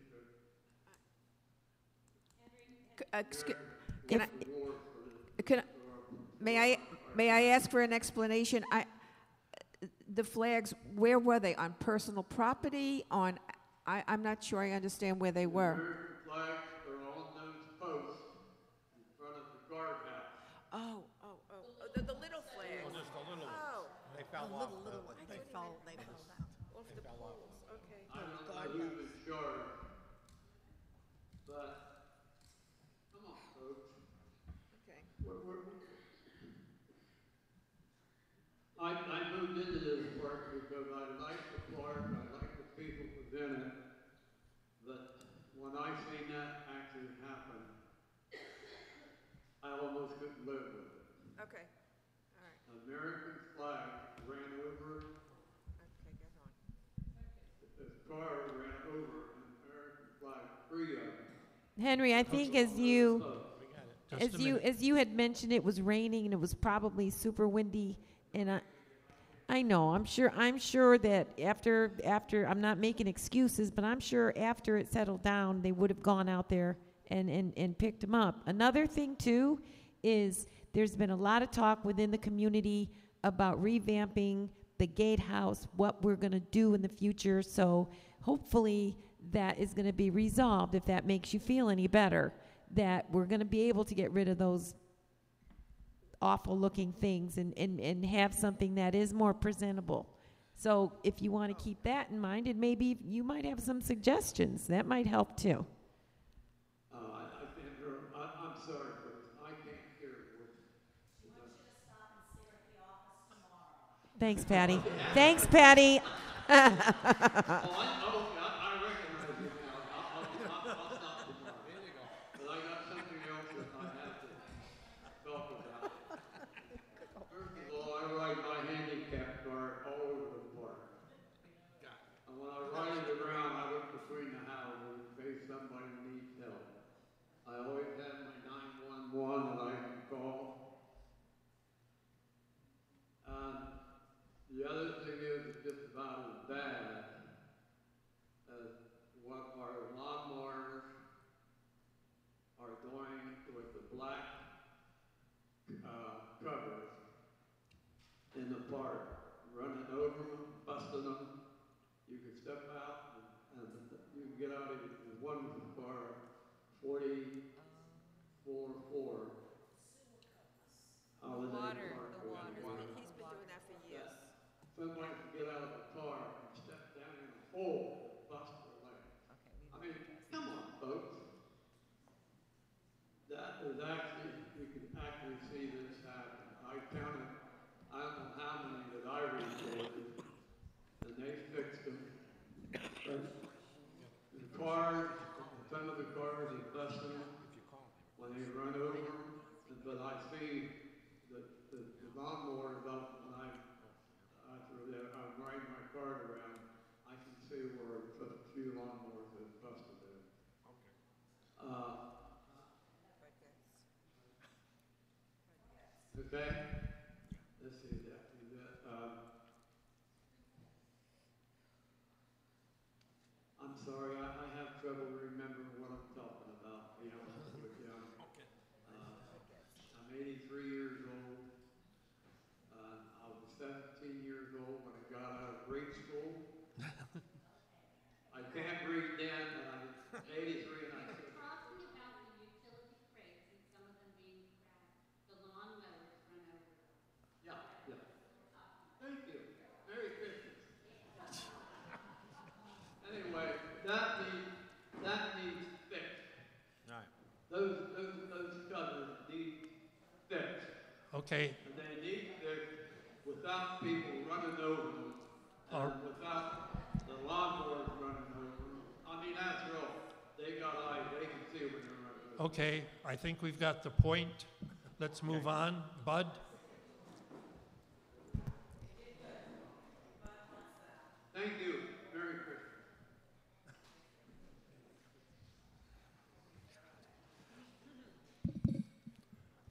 C- uh, excu- Can I, can I, may I, may I ask for an explanation? I, the flags, where were they? On personal property? On, I, I'm not sure I understand where they were. American flags are on those posts in front of the guardhouse. Oh, oh, oh, oh, the, the little flags. Oh, just the little ones. Oh. They fell The off. little, little ones, they fell, they fell down. Off the poles, okay. I don't know who's in charge, but come on, folks. Okay. We're, we're, I, I moved into this park because I like the park, I like the people within it, but when I seen that actually happen, I almost couldn't live with it. Okay, all right, An American flag ran over, okay, get on. this car ran over an American flag, three of them. Henry, I think as you, Just as a you, minute. as you had mentioned, it was raining and it was probably super windy, and I, I know, I'm sure, I'm sure that after, after, I'm not making excuses, but I'm sure after it settled down, they would have gone out there and, and, and picked them up. Another thing too is there's been a lot of talk within the community about revamping the gatehouse, what we're going to do in the future. So hopefully that is going to be resolved, if that makes you feel any better, that we're going to be able to get rid of those awful looking things and, and, and have something that is more presentable. So if you want to keep that in mind, and maybe you might have some suggestions, that might help too. Uh, I, I can't hear, I, I'm sorry, but I can't hear what. Thanks, Patty. Thanks, Patty. Oh, I, oh, I, I recognize you now. I'll, I'll, I'll, I'll stop tomorrow. But I got something else that I have to talk about. First of all, I ride my handicap car all over the park. And when I ride it around, I look between the houses in case somebody needs help. I always have my nine one one that I can call. And the other thing is, it's just about as bad as what our lawnmowers are doing with the black uh, covers in the park, running over them, busting them. You can step out and, and you can get out of it. There's one car, forty-four four. The water, the water, he's been doing that for years. Somebody can get out of a car and step down in a hole, bust their leg. I mean, come on, folks. That is actually, you can actually see this happen. I counted, I don't know how many that I reported, and they fixed them. But the cars, some of the cars are busting when they run over them, but I see the, the, the lawnmowers up when I After that, I'm riding my cart around, I can see where a few lawnmowers have busted in. Okay. Uh, okay? Let's see that. Do that. Um, I'm sorry, I, I have trouble remembering what I'm talking about, to be honest with you. Okay. Uh, I'm eighty-three years old. Uh, I was seventeen years old when I got out of grade school. I can't read then, and I'm eighty-three and I We're could. talking about the utility crates and some of them being cracked. The lawn mowers run over them. Yeah, yeah. Thank you. Merry Christmas. Anyway, that needs, that needs fixed. All right. Those, those, those covers need fixed. Okay, And they need fixed without people running over them, and All- without the lawnmowers running over them. I mean, after all, they got eyes, they can see when they're running over. okay, I think we've got the point. Let's move on. Bud? Thank you. Merry Christmas.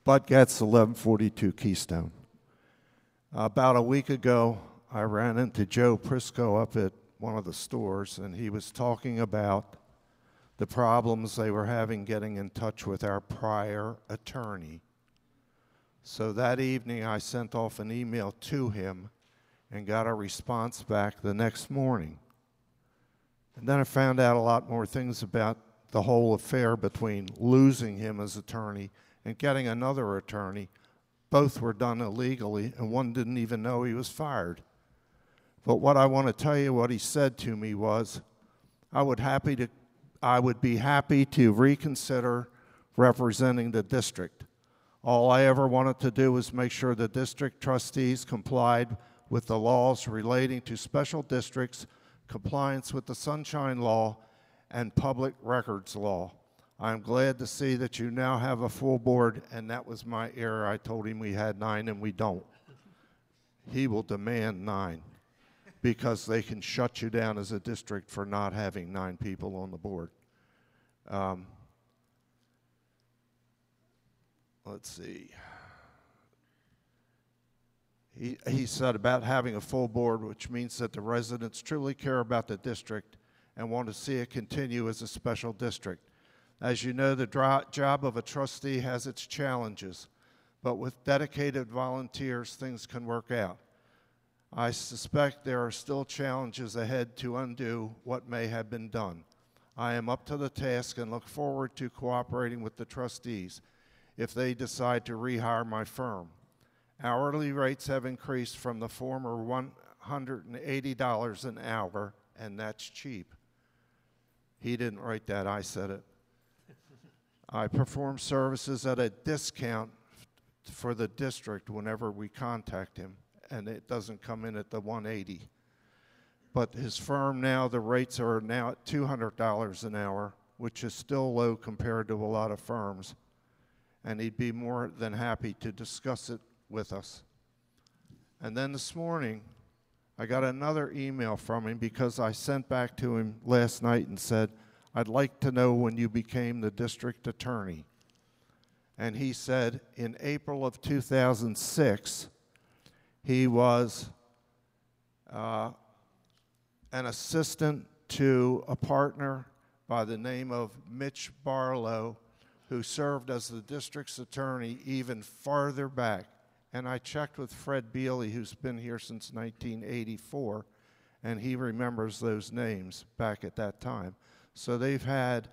Bud Getz, eleven forty-two Keystone. About a week ago, I ran into Joe Prisco up at one of the stores, and he was talking about the problems they were having getting in touch with our prior attorney. So that evening, I sent off an email to him and got a response back the next morning. And then I found out a lot more things about the whole affair between losing him as attorney and getting another attorney. Both were done illegally, and one didn't even know he was fired. But what I want to tell you, what he said to me was, I would happy to, I would be happy to reconsider representing the district. All I ever wanted to do was make sure the district trustees complied with the laws relating to special districts, compliance with the Sunshine Law, and public records law. I'm glad to see that you now have a full board, and that was my error. I told him we had nine, and we don't. He will demand nine, because they can shut you down as a district for not having nine people on the board. Um, let's see. He, he said about having a full board, which means that the residents truly care about the district and want to see it continue as a special district. As you know, the dro- job of a trustee has its challenges, but with dedicated volunteers, things can work out. I suspect there are still challenges ahead to undo what may have been done. I am up to the task and look forward to cooperating with the trustees if they decide to rehire my firm. Hourly rates have increased from the former one hundred eighty dollars an hour, and that's cheap. He didn't write that, I said it. I perform services at a discount for the district whenever we contact him, and it doesn't come in at the one hundred eighty dollars. But his firm now, the rates are now at two hundred dollars an hour, which is still low compared to a lot of firms, and he'd be more than happy to discuss it with us. And then this morning, I got another email from him because I sent back to him last night and said, I'd like to know when you became the district attorney. And he said in April of two thousand six, he was uh, an assistant to a partner by the name of Mitch Barlow, who served as the district's attorney even farther back. And I checked with Fred Bealey, who's been here since nineteen eighty-four, and he remembers those names back at that time. So they've had,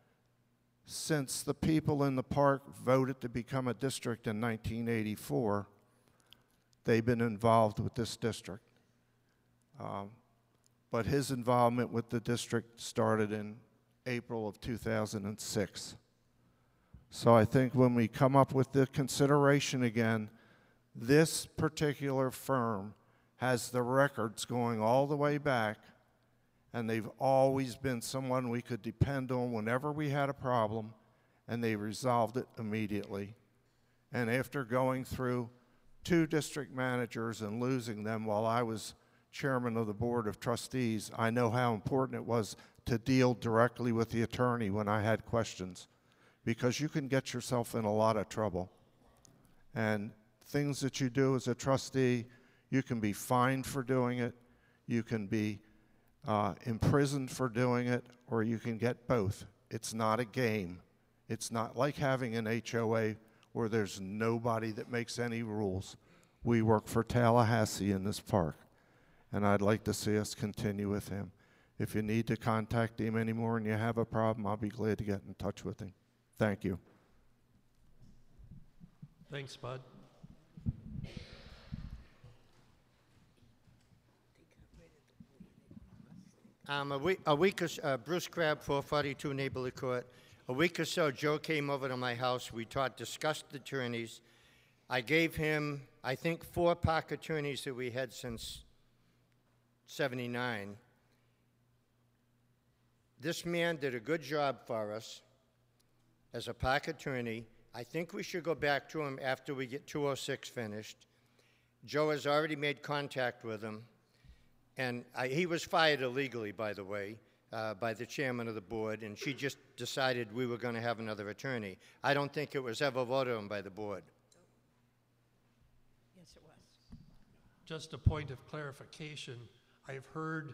since the people in the park voted to become a district in nineteen eighty-four, they've been involved with this district. Um, but his involvement with the district started in April of two thousand six. So I think when we come up with the consideration again, this particular firm has the records going all the way back, and they've always been someone we could depend on whenever we had a problem, and they resolved it immediately. And after going through two district managers and losing them while I was chairman of the board of trustees, I know how important it was to deal directly with the attorney when I had questions, because you can get yourself in a lot of trouble. And things that you do as a trustee, you can be fined for doing it, you can be uh, imprisoned for doing it, or you can get both. It's not a game. It's not like having an H O A where there's nobody that makes any rules. We work for Tallahassee in this park, and I'd like to see us continue with him. If you need to contact him anymore and you have a problem, I'll be glad to get in touch with him. Thank you. Thanks, Bud. Um, a week, a week or so, uh, Bruce Crabb, four forty-two Neighborly Court. A week or so, Joe came over to my house. We taught, discussed attorneys. I gave him, I think, four park attorneys that we had since seventy-nine. This man did a good job for us as a park attorney. I think we should go back to him after we get two oh six finished. Joe has already made contact with him. And I, he was fired illegally, by the way. uh, by the chairman of the board, and she just decided we were going to have another attorney. I don't think it was ever voted on by the board. Yes, it was. Just a point of clarification, I've heard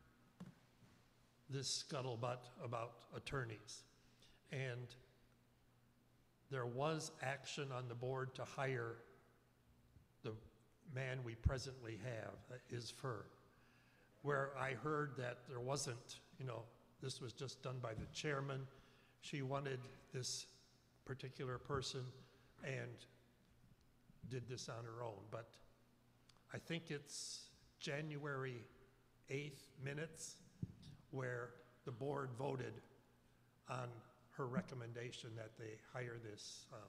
this scuttlebutt about attorneys, and there was action on the board to hire the man we presently have, uh, is Fur. Where I heard that there wasn't, you know, this was just done by the chairman. She wanted this particular person and did this on her own. But I think it's January eighth minutes where the board voted on her recommendation that they hire this, um,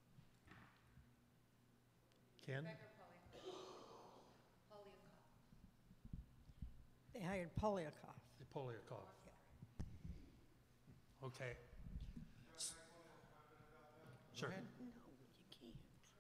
Ken? They hired Poliakoff. Poliakoff. Okay. S- Sure. No, you can't.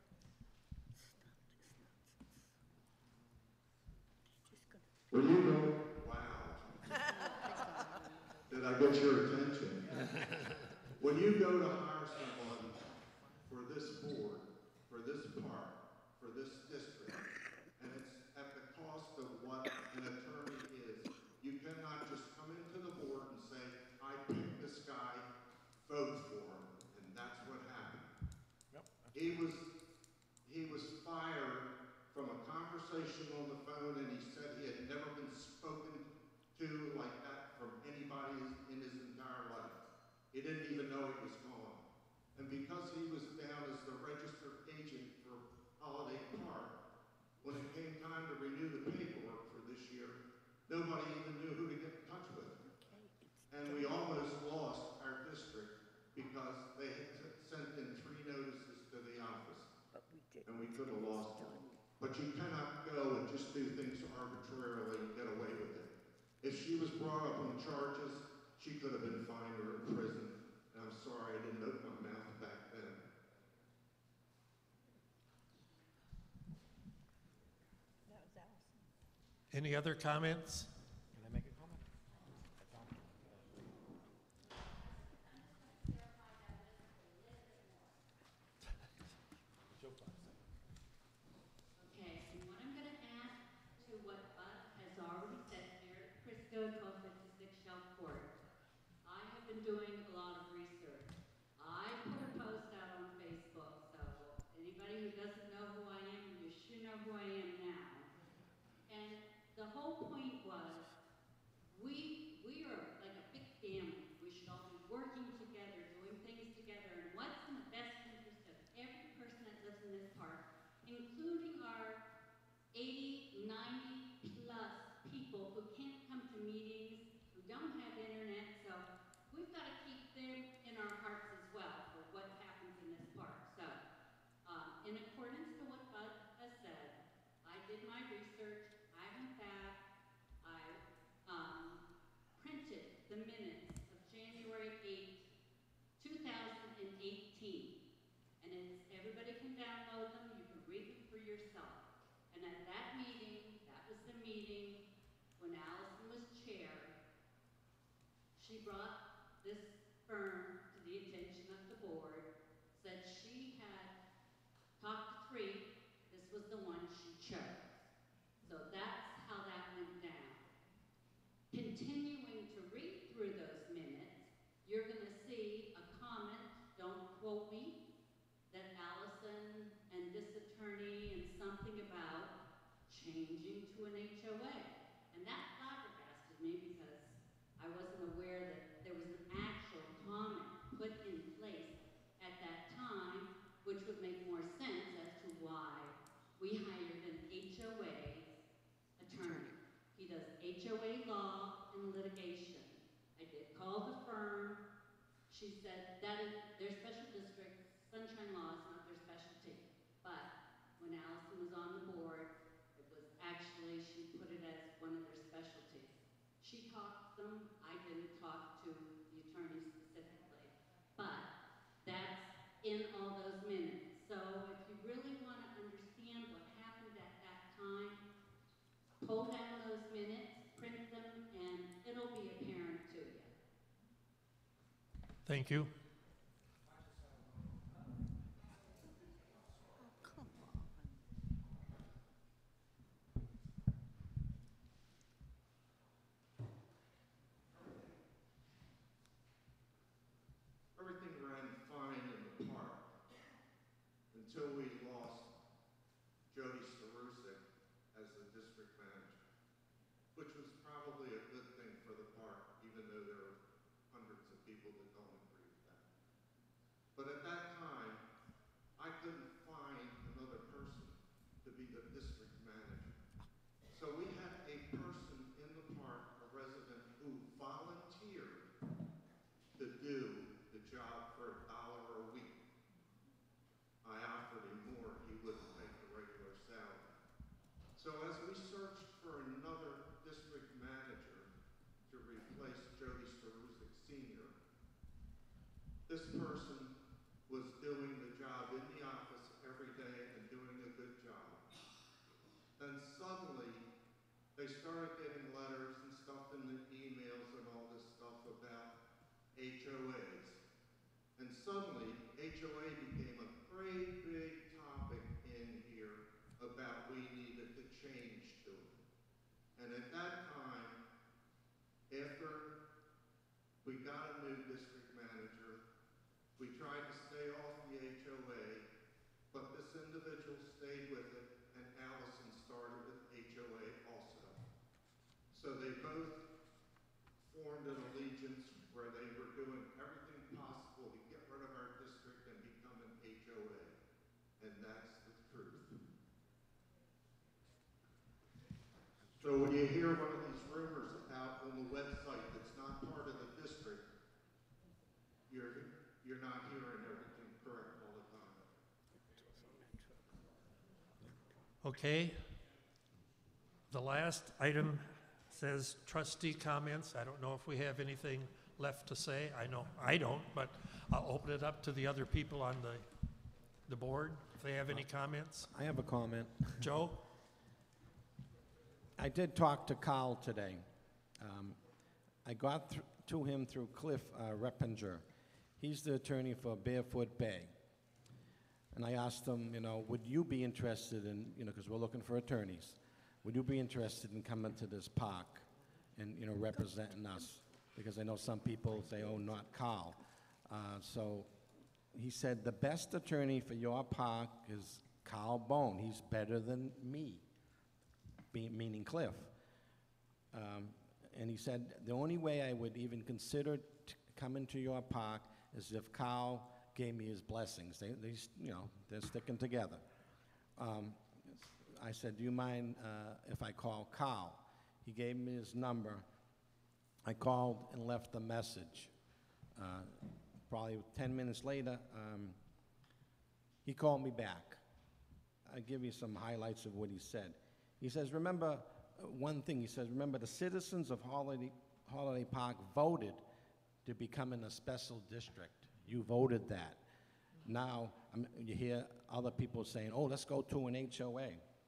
When you go, wow. Did I get your attention? When you go to hire someone for this board, for this park, for this district, and it's at the cost of what an attorney is, you cannot just come into the board and say, I picked this guy, vote for him, and that's what happened. Yep. He was, he was fired from a conversation on the phone, and he said he had never been spoken to like that from anybody in his entire life. He didn't even know he was gone. And because he was down as the registered agent for Holiday Park, when it came time to renew the paperwork for this year, nobody even knew who to get in touch with. And we almost lost our district because they had t- sent in three notices to the office. And we could have lost them. But you cannot go and just do things arbitrarily and get away with it. If she was brought up on charges, she could have been fined or in prison. And I'm sorry I didn't open my mouth back then. That was Allison. Any other comments? Can I make a comment? Okay, and what I'm gonna add to what Bud has already said here, Crisco, twelve fifty-six Shelf Court. I have been doing a lot of research. I put a post out on Facebook, so anybody who doesn't know who I am, you should know who I am now. And the whole point was, we, we are like a big family. We should all be working together, doing things together, and what's in the best interest of every person that lives in this park, including our eighty, ninety plus people who can't come to meetings, who don't have internet, so we've got to keep them in our hearts as well for what happens in this park. So, um, in accordance to what Bud has said, I did my research, I went back, I um, printed the minutes of January eighth, two thousand eighteen. And it's, everybody can download them, you can read them for yourself. And at that meeting, that was the meeting when Allison was chair, she brought this firm to the attention of the board, said she had talked to three, this was the one she chose. So that's how that went down. Continuing to read through those minutes, you're going to see a comment, don't quote me, that Allison and this attorney and something about changing to an H O A. And that flabbergasted me because I wasn't aware that there was an actual comment put in place at that time, which would make more sense as to why we hired an H O A attorney. He does H O A law and litigation. I did call the firm. She said that is their special district. Sunshine law is not their specialty. But when Allison was on the board, it was actually, she put it as one of their specialties. She talked to them. I didn't talk to the attorney specifically. But that's in all those minutes. So if you really want to understand what happened at that time, pull down those minutes, print them, and it'll be apparent to you. Thank you. Everything ran fine in the park until we lost Jody Starusik as the district manager, which was probably a good thing for the park, even though there are hundreds of people that don't agree with that. But at that time, I couldn't find another person to be the district manager. So we had a person in the park, a resident, who volunteered to do the job for a dollar a week. I offered him more, he wouldn't take the regular salary. So as we searched for another district manager to replace Jody Starusik Senior, this person was doing the job in the office every day and doing a good job. Then suddenly, they started getting letters and stuff in the emails and all this stuff about H O As. And suddenly, H O A became a great big topic in here about we needed to change to it. And at that time, after we got a new district manager, we tried to stay off the H O A, but this individual stayed with it, and Allison started with H O A also. So they both formed an allegiance where they were doing everything possible to get rid of our district and become an H O A. And that's the truth. So when you hear one of these rumors out on the website that's not part of the district, you're, you're not hearing everything correct all the time. Okay. The last item says trustee comments. I don't know if we have anything left to say. I know I don't, but I'll open it up to the other people on the, the board if they have any comments. I have a comment. Joe? I did talk to Carl today. Um, I got th- to him through Cliff uh, Reppinger. He's the attorney for Barefoot Bay. And I asked him, you know, would you be interested in, you know, because we're looking for attorneys, would you be interested in coming to this park and, you know, representing us? Because I know some people say, oh, not Carl. Uh, so he said, the best attorney for your park is Carl Bone. He's better than me, be, meaning Cliff. Um, and he said, the only way I would even consider t- coming to your park is if Carl gave me his blessings. They, they you know, they're sticking together. Um, I said, do you mind uh, if I call Carl? He gave me his number. I called and left a message. Uh, probably ten minutes later, um, he called me back. I'll give you some highlights of what he said. He says, remember uh, one thing, he says, remember the citizens of Holiday, Holiday Park voted to become in a special district. You voted that. Now, um, you hear other people saying, oh, let's go to an H O A.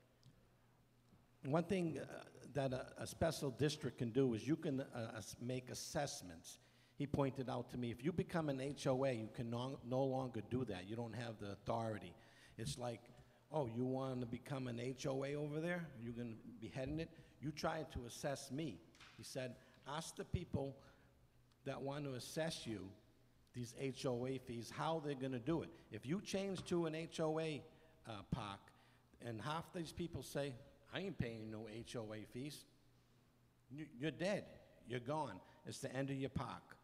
One thing uh, that a, a special district can do is you can uh, ass- make assessments. He pointed out to me, if you become an H O A, you can no, no longer do that. You don't have the authority. It's like, oh, you want to become an H O A over there? You're going to be heading it? You try to assess me. He said, ask the people that want to assess you these H O A fees, how they're going to do it. If you change to an H O A uh, park, and half these people say, I ain't paying no H O A fees, you, you're dead. You're gone. It's the end of your park.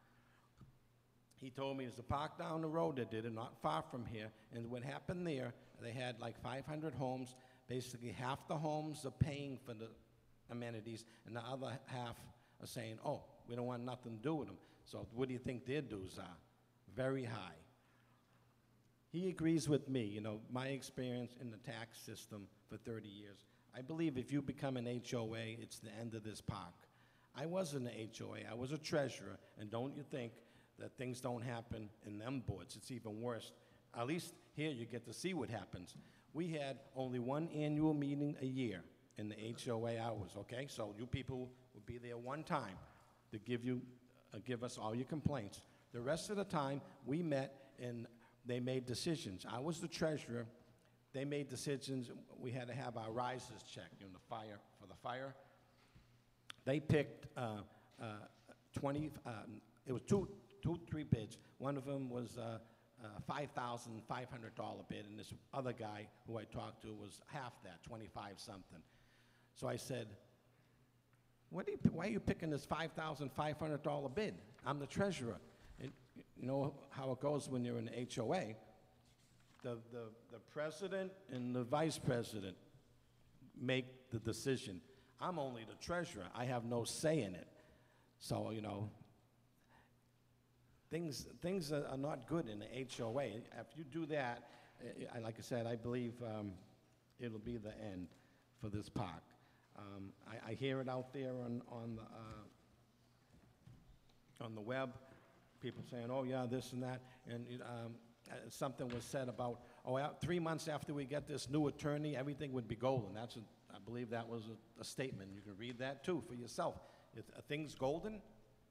He told me there's a park down the road that did it, not far from here, and what happened there, they had like five hundred homes. Basically, half the homes are paying for the amenities, and the other half are saying, oh, we don't want nothing to do with them. So what do you think their dues are? Very high. He agrees with me. You know, my experience in the tax system for thirty years, I believe if you become an H O A, it's the end of this park. I wasn't an H O A. I was a treasurer, and don't you think that things don't happen in them boards? It's even worse. At least here you get to see what happens. We had only one annual meeting a year in the H O A hours, okay? So you people would be there one time to give you, uh, give us all your complaints. The rest of the time, we met and they made decisions. I was the treasurer. They made decisions. We had to have our risers checked, you know, the fire, for the fire. They picked uh, uh, twenty, um, it was two, two, three bids. One of them was uh, uh, five thousand five hundred dollars bid, and this other guy who I talked to was half that, twenty-five something. So I said, what do you, why are you picking this five thousand five hundred dollars bid? I'm the treasurer. And you know how it goes when you're in the H O A. The, the, the president and the vice president make the decision. I'm only the treasurer. I have no say in it. So, you know, things, things are, are not good in the H O A. If you do that, I, like I said, I believe um, it'll be the end for this park. Um, I, I hear it out there on, on, the, uh, on the web, people saying, oh, yeah, this and that. And um, uh, something was said about, oh, uh, three months after we get this new attorney, everything would be golden. That's, a, I believe that was a, a statement. You can read that, too, for yourself. If are things golden?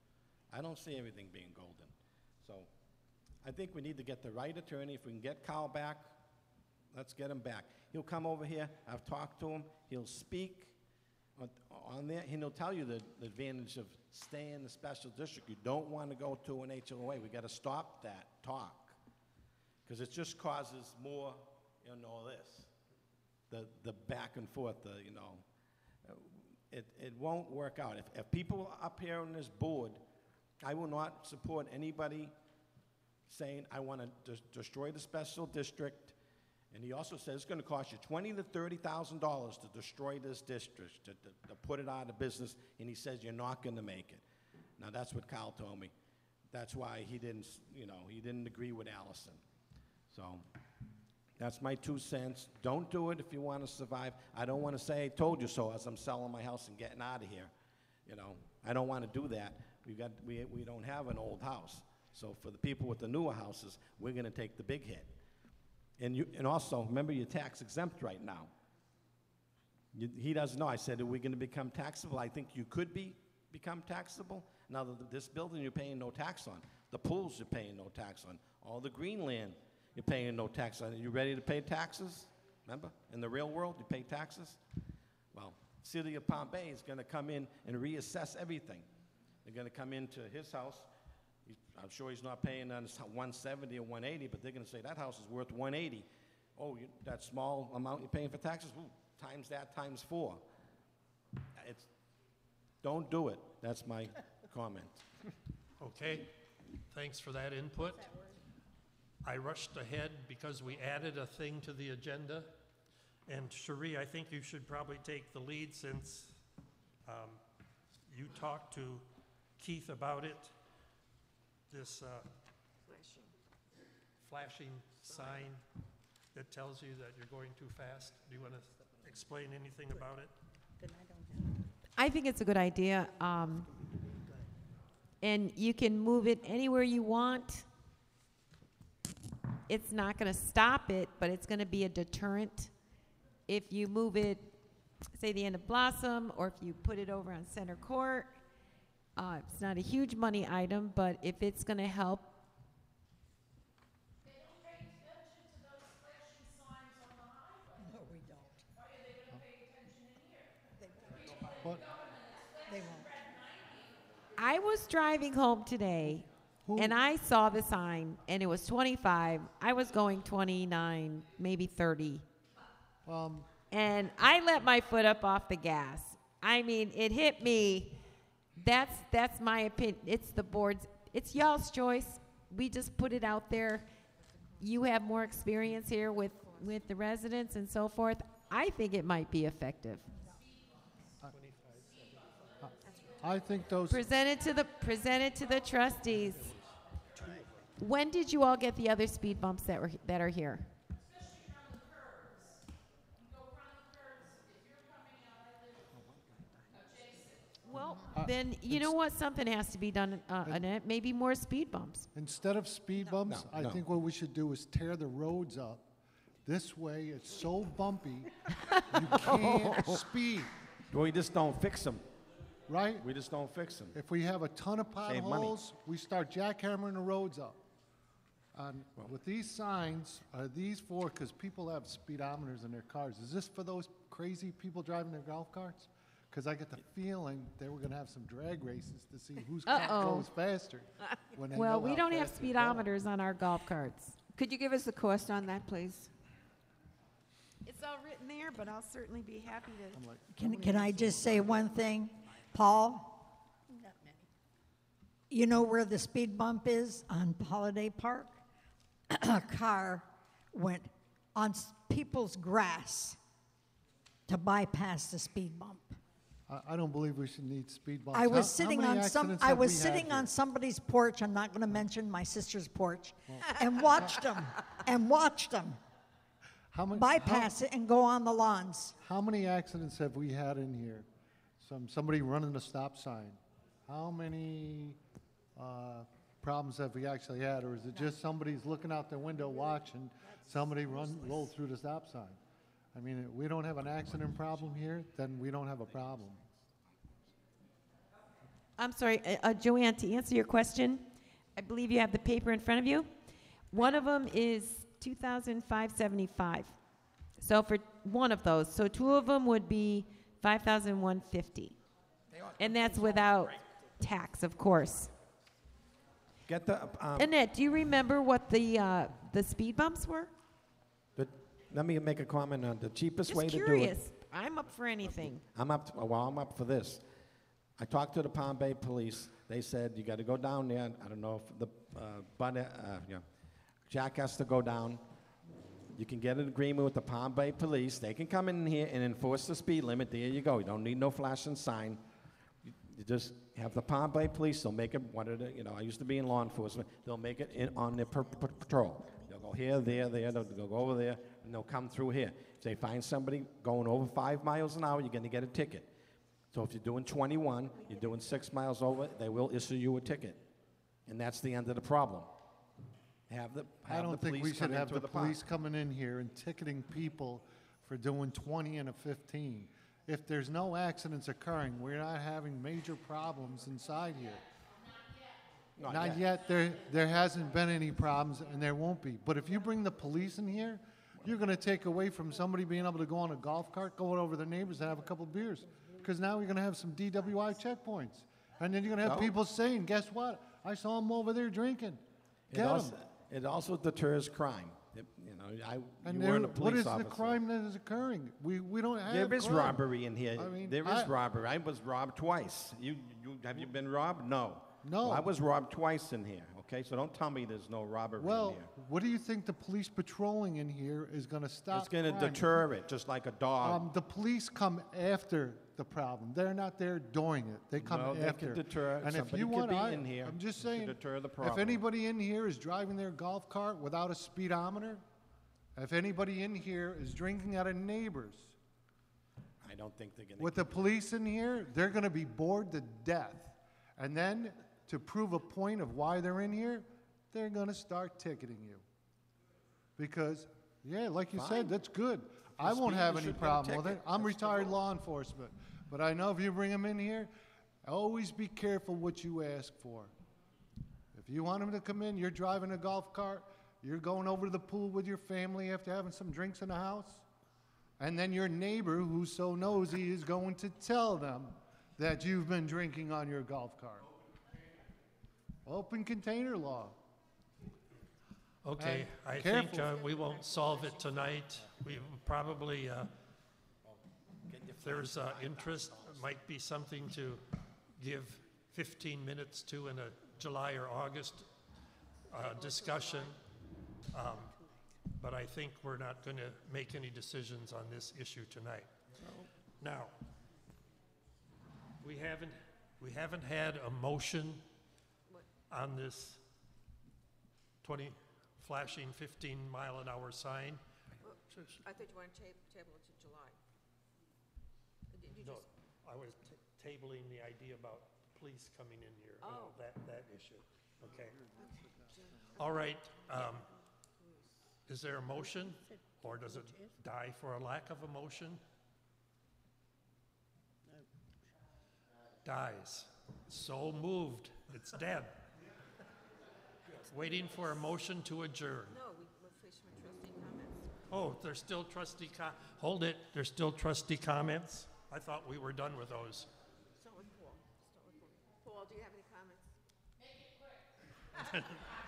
I don't see everything being golden. So I think we need to get the right attorney. If we can get Carl back, let's get him back. He'll come over here. I've talked to him. He'll speak on, on there, and he'll tell you the, the advantage of staying in the special district. You don't want to go to an H O A. We got to stop that talk, because it just causes more, you know, this, the the back and forth. The you know, it it won't work out. If if people up here on this board, I will not support anybody saying I want to de- destroy the special district. And he also says it's going to cost you twenty to thirty thousand dollars to destroy this district, to, to, to put it out of business. And he says you're not going to make it. Now that's what Kyle told me. That's why he didn't, you know, he didn't agree with Allison. So that's my two cents. Don't do it if you want to survive. I don't want to say I told you so as I'm selling my house and getting out of here. You know, I don't want to do that. We got we we don't have an old house. So for the people with the newer houses, we're going to take the big hit. And, you, and also, remember, you're tax exempt right now. You, he doesn't know. I said, are we going to become taxable? I think you could be become taxable. Now, the, this building you're paying no tax on. The pools you're paying no tax on. All the green land you're paying no tax on. Are you ready to pay taxes? Remember, in the real world, you pay taxes? Well, City of Palm Bay is going to come in and reassess everything. They're going to come into his house. I'm sure he's not paying on one seventy or one eighty, but they're going to say that house is worth one eighty. Oh, you, that small amount you're paying for taxes? Ooh, times that times four. It's, don't do it. That's my comment. Okay, thanks for that input. I rushed ahead because we added a thing to the agenda. And Cherie, I think you should probably take the lead since um, you talked to Keith about it. This uh, flashing. flashing sign that tells you that you're going too fast. Do you want to explain anything about it? I think it's a good idea. Um, and you can move it anywhere you want. It's not going to stop it, but it's going to be a deterrent. If you move it, say the end of Blossom, or if you put it over on Center Court, Uh, it's not a huge money item, but if it's going to help. They don't pay attention to those flashing signs on the highway. No, we don't. Why are they going to pay attention in here? They won't. They won't. I was driving home today, and I saw the sign, and it was twenty-five. I was going twenty-nine, maybe thirty. Um, and I let my foot up off the gas. I mean, it hit me. That's that's my opinion. It's the board's, it's y'all's choice. We just put it out there. You have more experience here with, with the residents and so forth. I think it might be effective. I think those. Present it to the, present it to the trustees. When did you all get the other speed bumps that were, that are here? Well, Uh, then, you know what? Something has to be done, uh, Annette. Maybe more speed bumps. Instead of speed bumps, No, I no. think what we should do is tear the roads up. This way, it's so bumpy, you can't speed. Well, you just don't fix them. right? We just don't fix them. If we have a ton of Save money. potholes, we start jackhammering the roads up. And with these signs, are these for, because people have speedometers in their cars, is this for those crazy people driving their golf carts? Because I get the feeling they were going to have some drag races to see whose car Uh-oh. goes faster. when they Well, know we how don't have fast they're going. speedometers on our golf carts. Could you give us the cost on that, please? It's all written there, but I'll certainly be happy to. Can, can I just say one thing? Paul? You know where the speed bump is on Holiday Park? A car went on s- people's grass to bypass the speed bump. I, I don't believe we should need speed bumps. I was How- how sitting many on some. accidents I have was we had sitting on here? somebody's porch. I'm not going to mention my sister's porch, and watched them and watched them How many, bypass it and go on the lawns. How many accidents have we had in here? Some somebody running a stop sign. How many uh, problems have we actually had, or is it just somebody's looking out their window watching somebody run roll through the stop sign? I mean, if we don't have an accident problem here, then we don't have a problem. I'm sorry, uh, uh, Joanne, to answer your question, I believe you have the paper in front of you. One of them is two thousand five hundred seventy-five. So for one of those, so two of them would be five thousand one hundred fifty. And that's without tax, of course. Get the, um, Annette, do you remember what the, uh, the speed bumps were? the, let me make a comment on the cheapest Just way to do it. curious. I'm up for anything. I'm up, to, well, I'm up for this. I talked to the Palm Bay Police. They said, you got to go down there. I don't know if the, uh, but, uh, you know, Jack has to go down. You can get an agreement with the Palm Bay Police. They can come in here and enforce the speed limit. There you go. You don't need no flashing sign. You, you just have the Palm Bay Police. They'll make it one of the, you know, I used to be in law enforcement. They'll make it in, on their per, per, patrol. They'll go here, there, there. They'll, they'll go over there, and they'll come through here. If they find somebody going over five miles an hour, you're going to get a ticket. So if you're doing twenty-one, you're doing six miles over, they will issue you a ticket. And that's the end of the problem. Have the, have I don't the think police we should come have into the the park. police coming in here and ticketing people for doing twenty and a fifteen. If there's no accidents occurring, we're not having major problems inside here. Not Not yet. yet. There, there hasn't been any problems, and there won't be. But if you bring the police in here, you're going to take away from somebody being able to go on a golf cart, go over to their neighbors and have a couple beers. Because now you're going to have some D W I checkpoints. And then you're going to have No. people saying, guess what? I saw them over there drinking. It Get also, them. it also deters crime. It- you know, I, And you there, weren't a what police is officer. the crime that is occurring? We, we don't have There is crime. robbery in here. I mean, there is I- robbery. I was robbed twice. You, you, have you been robbed? No. No. Well, I was robbed twice in here, okay? So don't tell me there's no robbery in Well, here. what do you think the police patrolling in here is going to stop? It's going to crime? deter it, just like a dog. Um, the police come after the problem. They're not there during it. They come No, they after. can deter it. And if Somebody you could want, be I, in here I'm just to saying, deter the if problem. anybody in here is driving their golf cart without a speedometer, if anybody in here is drinking at a neighbor's, I don't think they're going to. with the police in here, they're going to be bored to death. And then, to prove a point of why they're in here, they're going to start ticketing you. Because, yeah, like you Fine. said, that's good. For I won't speed, have you any should get a problem with it. ticket. I'm That's the retired rule. law enforcement. But I know if you bring them in here, always be careful what you ask for. If you want them to come in, you're driving a golf cart, you're going over to the pool with your family after having some drinks in the house, and then your neighbor, who's so nosy, is going to tell them that you've been drinking on your golf cart. Open container law. Okay, And I careful. think uh, we won't solve it tonight. We probably, uh, if there's uh, interest, it might be something to give fifteen minutes to in a July or August uh, discussion. Um, But I think we're not going to make any decisions on this issue tonight. Now, we haven't, we haven't had a motion on this twenty flashing fifteen mile an hour sign. I thought you wanted to table it to July. Did you No, just, I was t- tabling the idea about police coming in here, you know, Oh. that, that issue. Okay. All right. um, Is there a motion, or does it die for a lack of a motion? Guys, so moved. It's dead. Waiting for a motion to adjourn. No, we, we're finished with trustee comments. Oh, there's still trustee co- hold it. There's still trustee comments. I thought we were done with those. Start with Paul. Start with Paul. Paul, do you have any comments? Make it quick.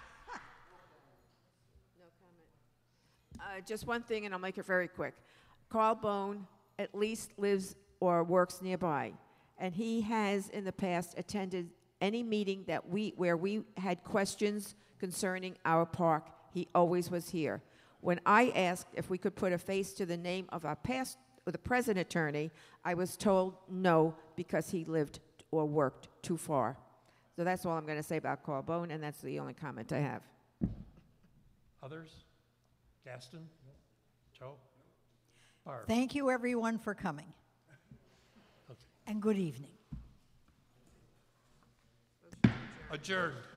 No comment. Uh, just one thing, and I'll make it very quick. Carl Bone at least lives or works nearby, and he has in the past attended any meeting that we where we had questions concerning our park. He always was here. When I asked if we could put a face to the name of our past, or the present attorney, I was told no because he lived or worked too far. So that's all I'm going to say about Carl Bone, and that's the only comment I have. Others? Gaston? Joe? Barb? Thank you, everyone, for coming. Okay. And good evening. Adjourned.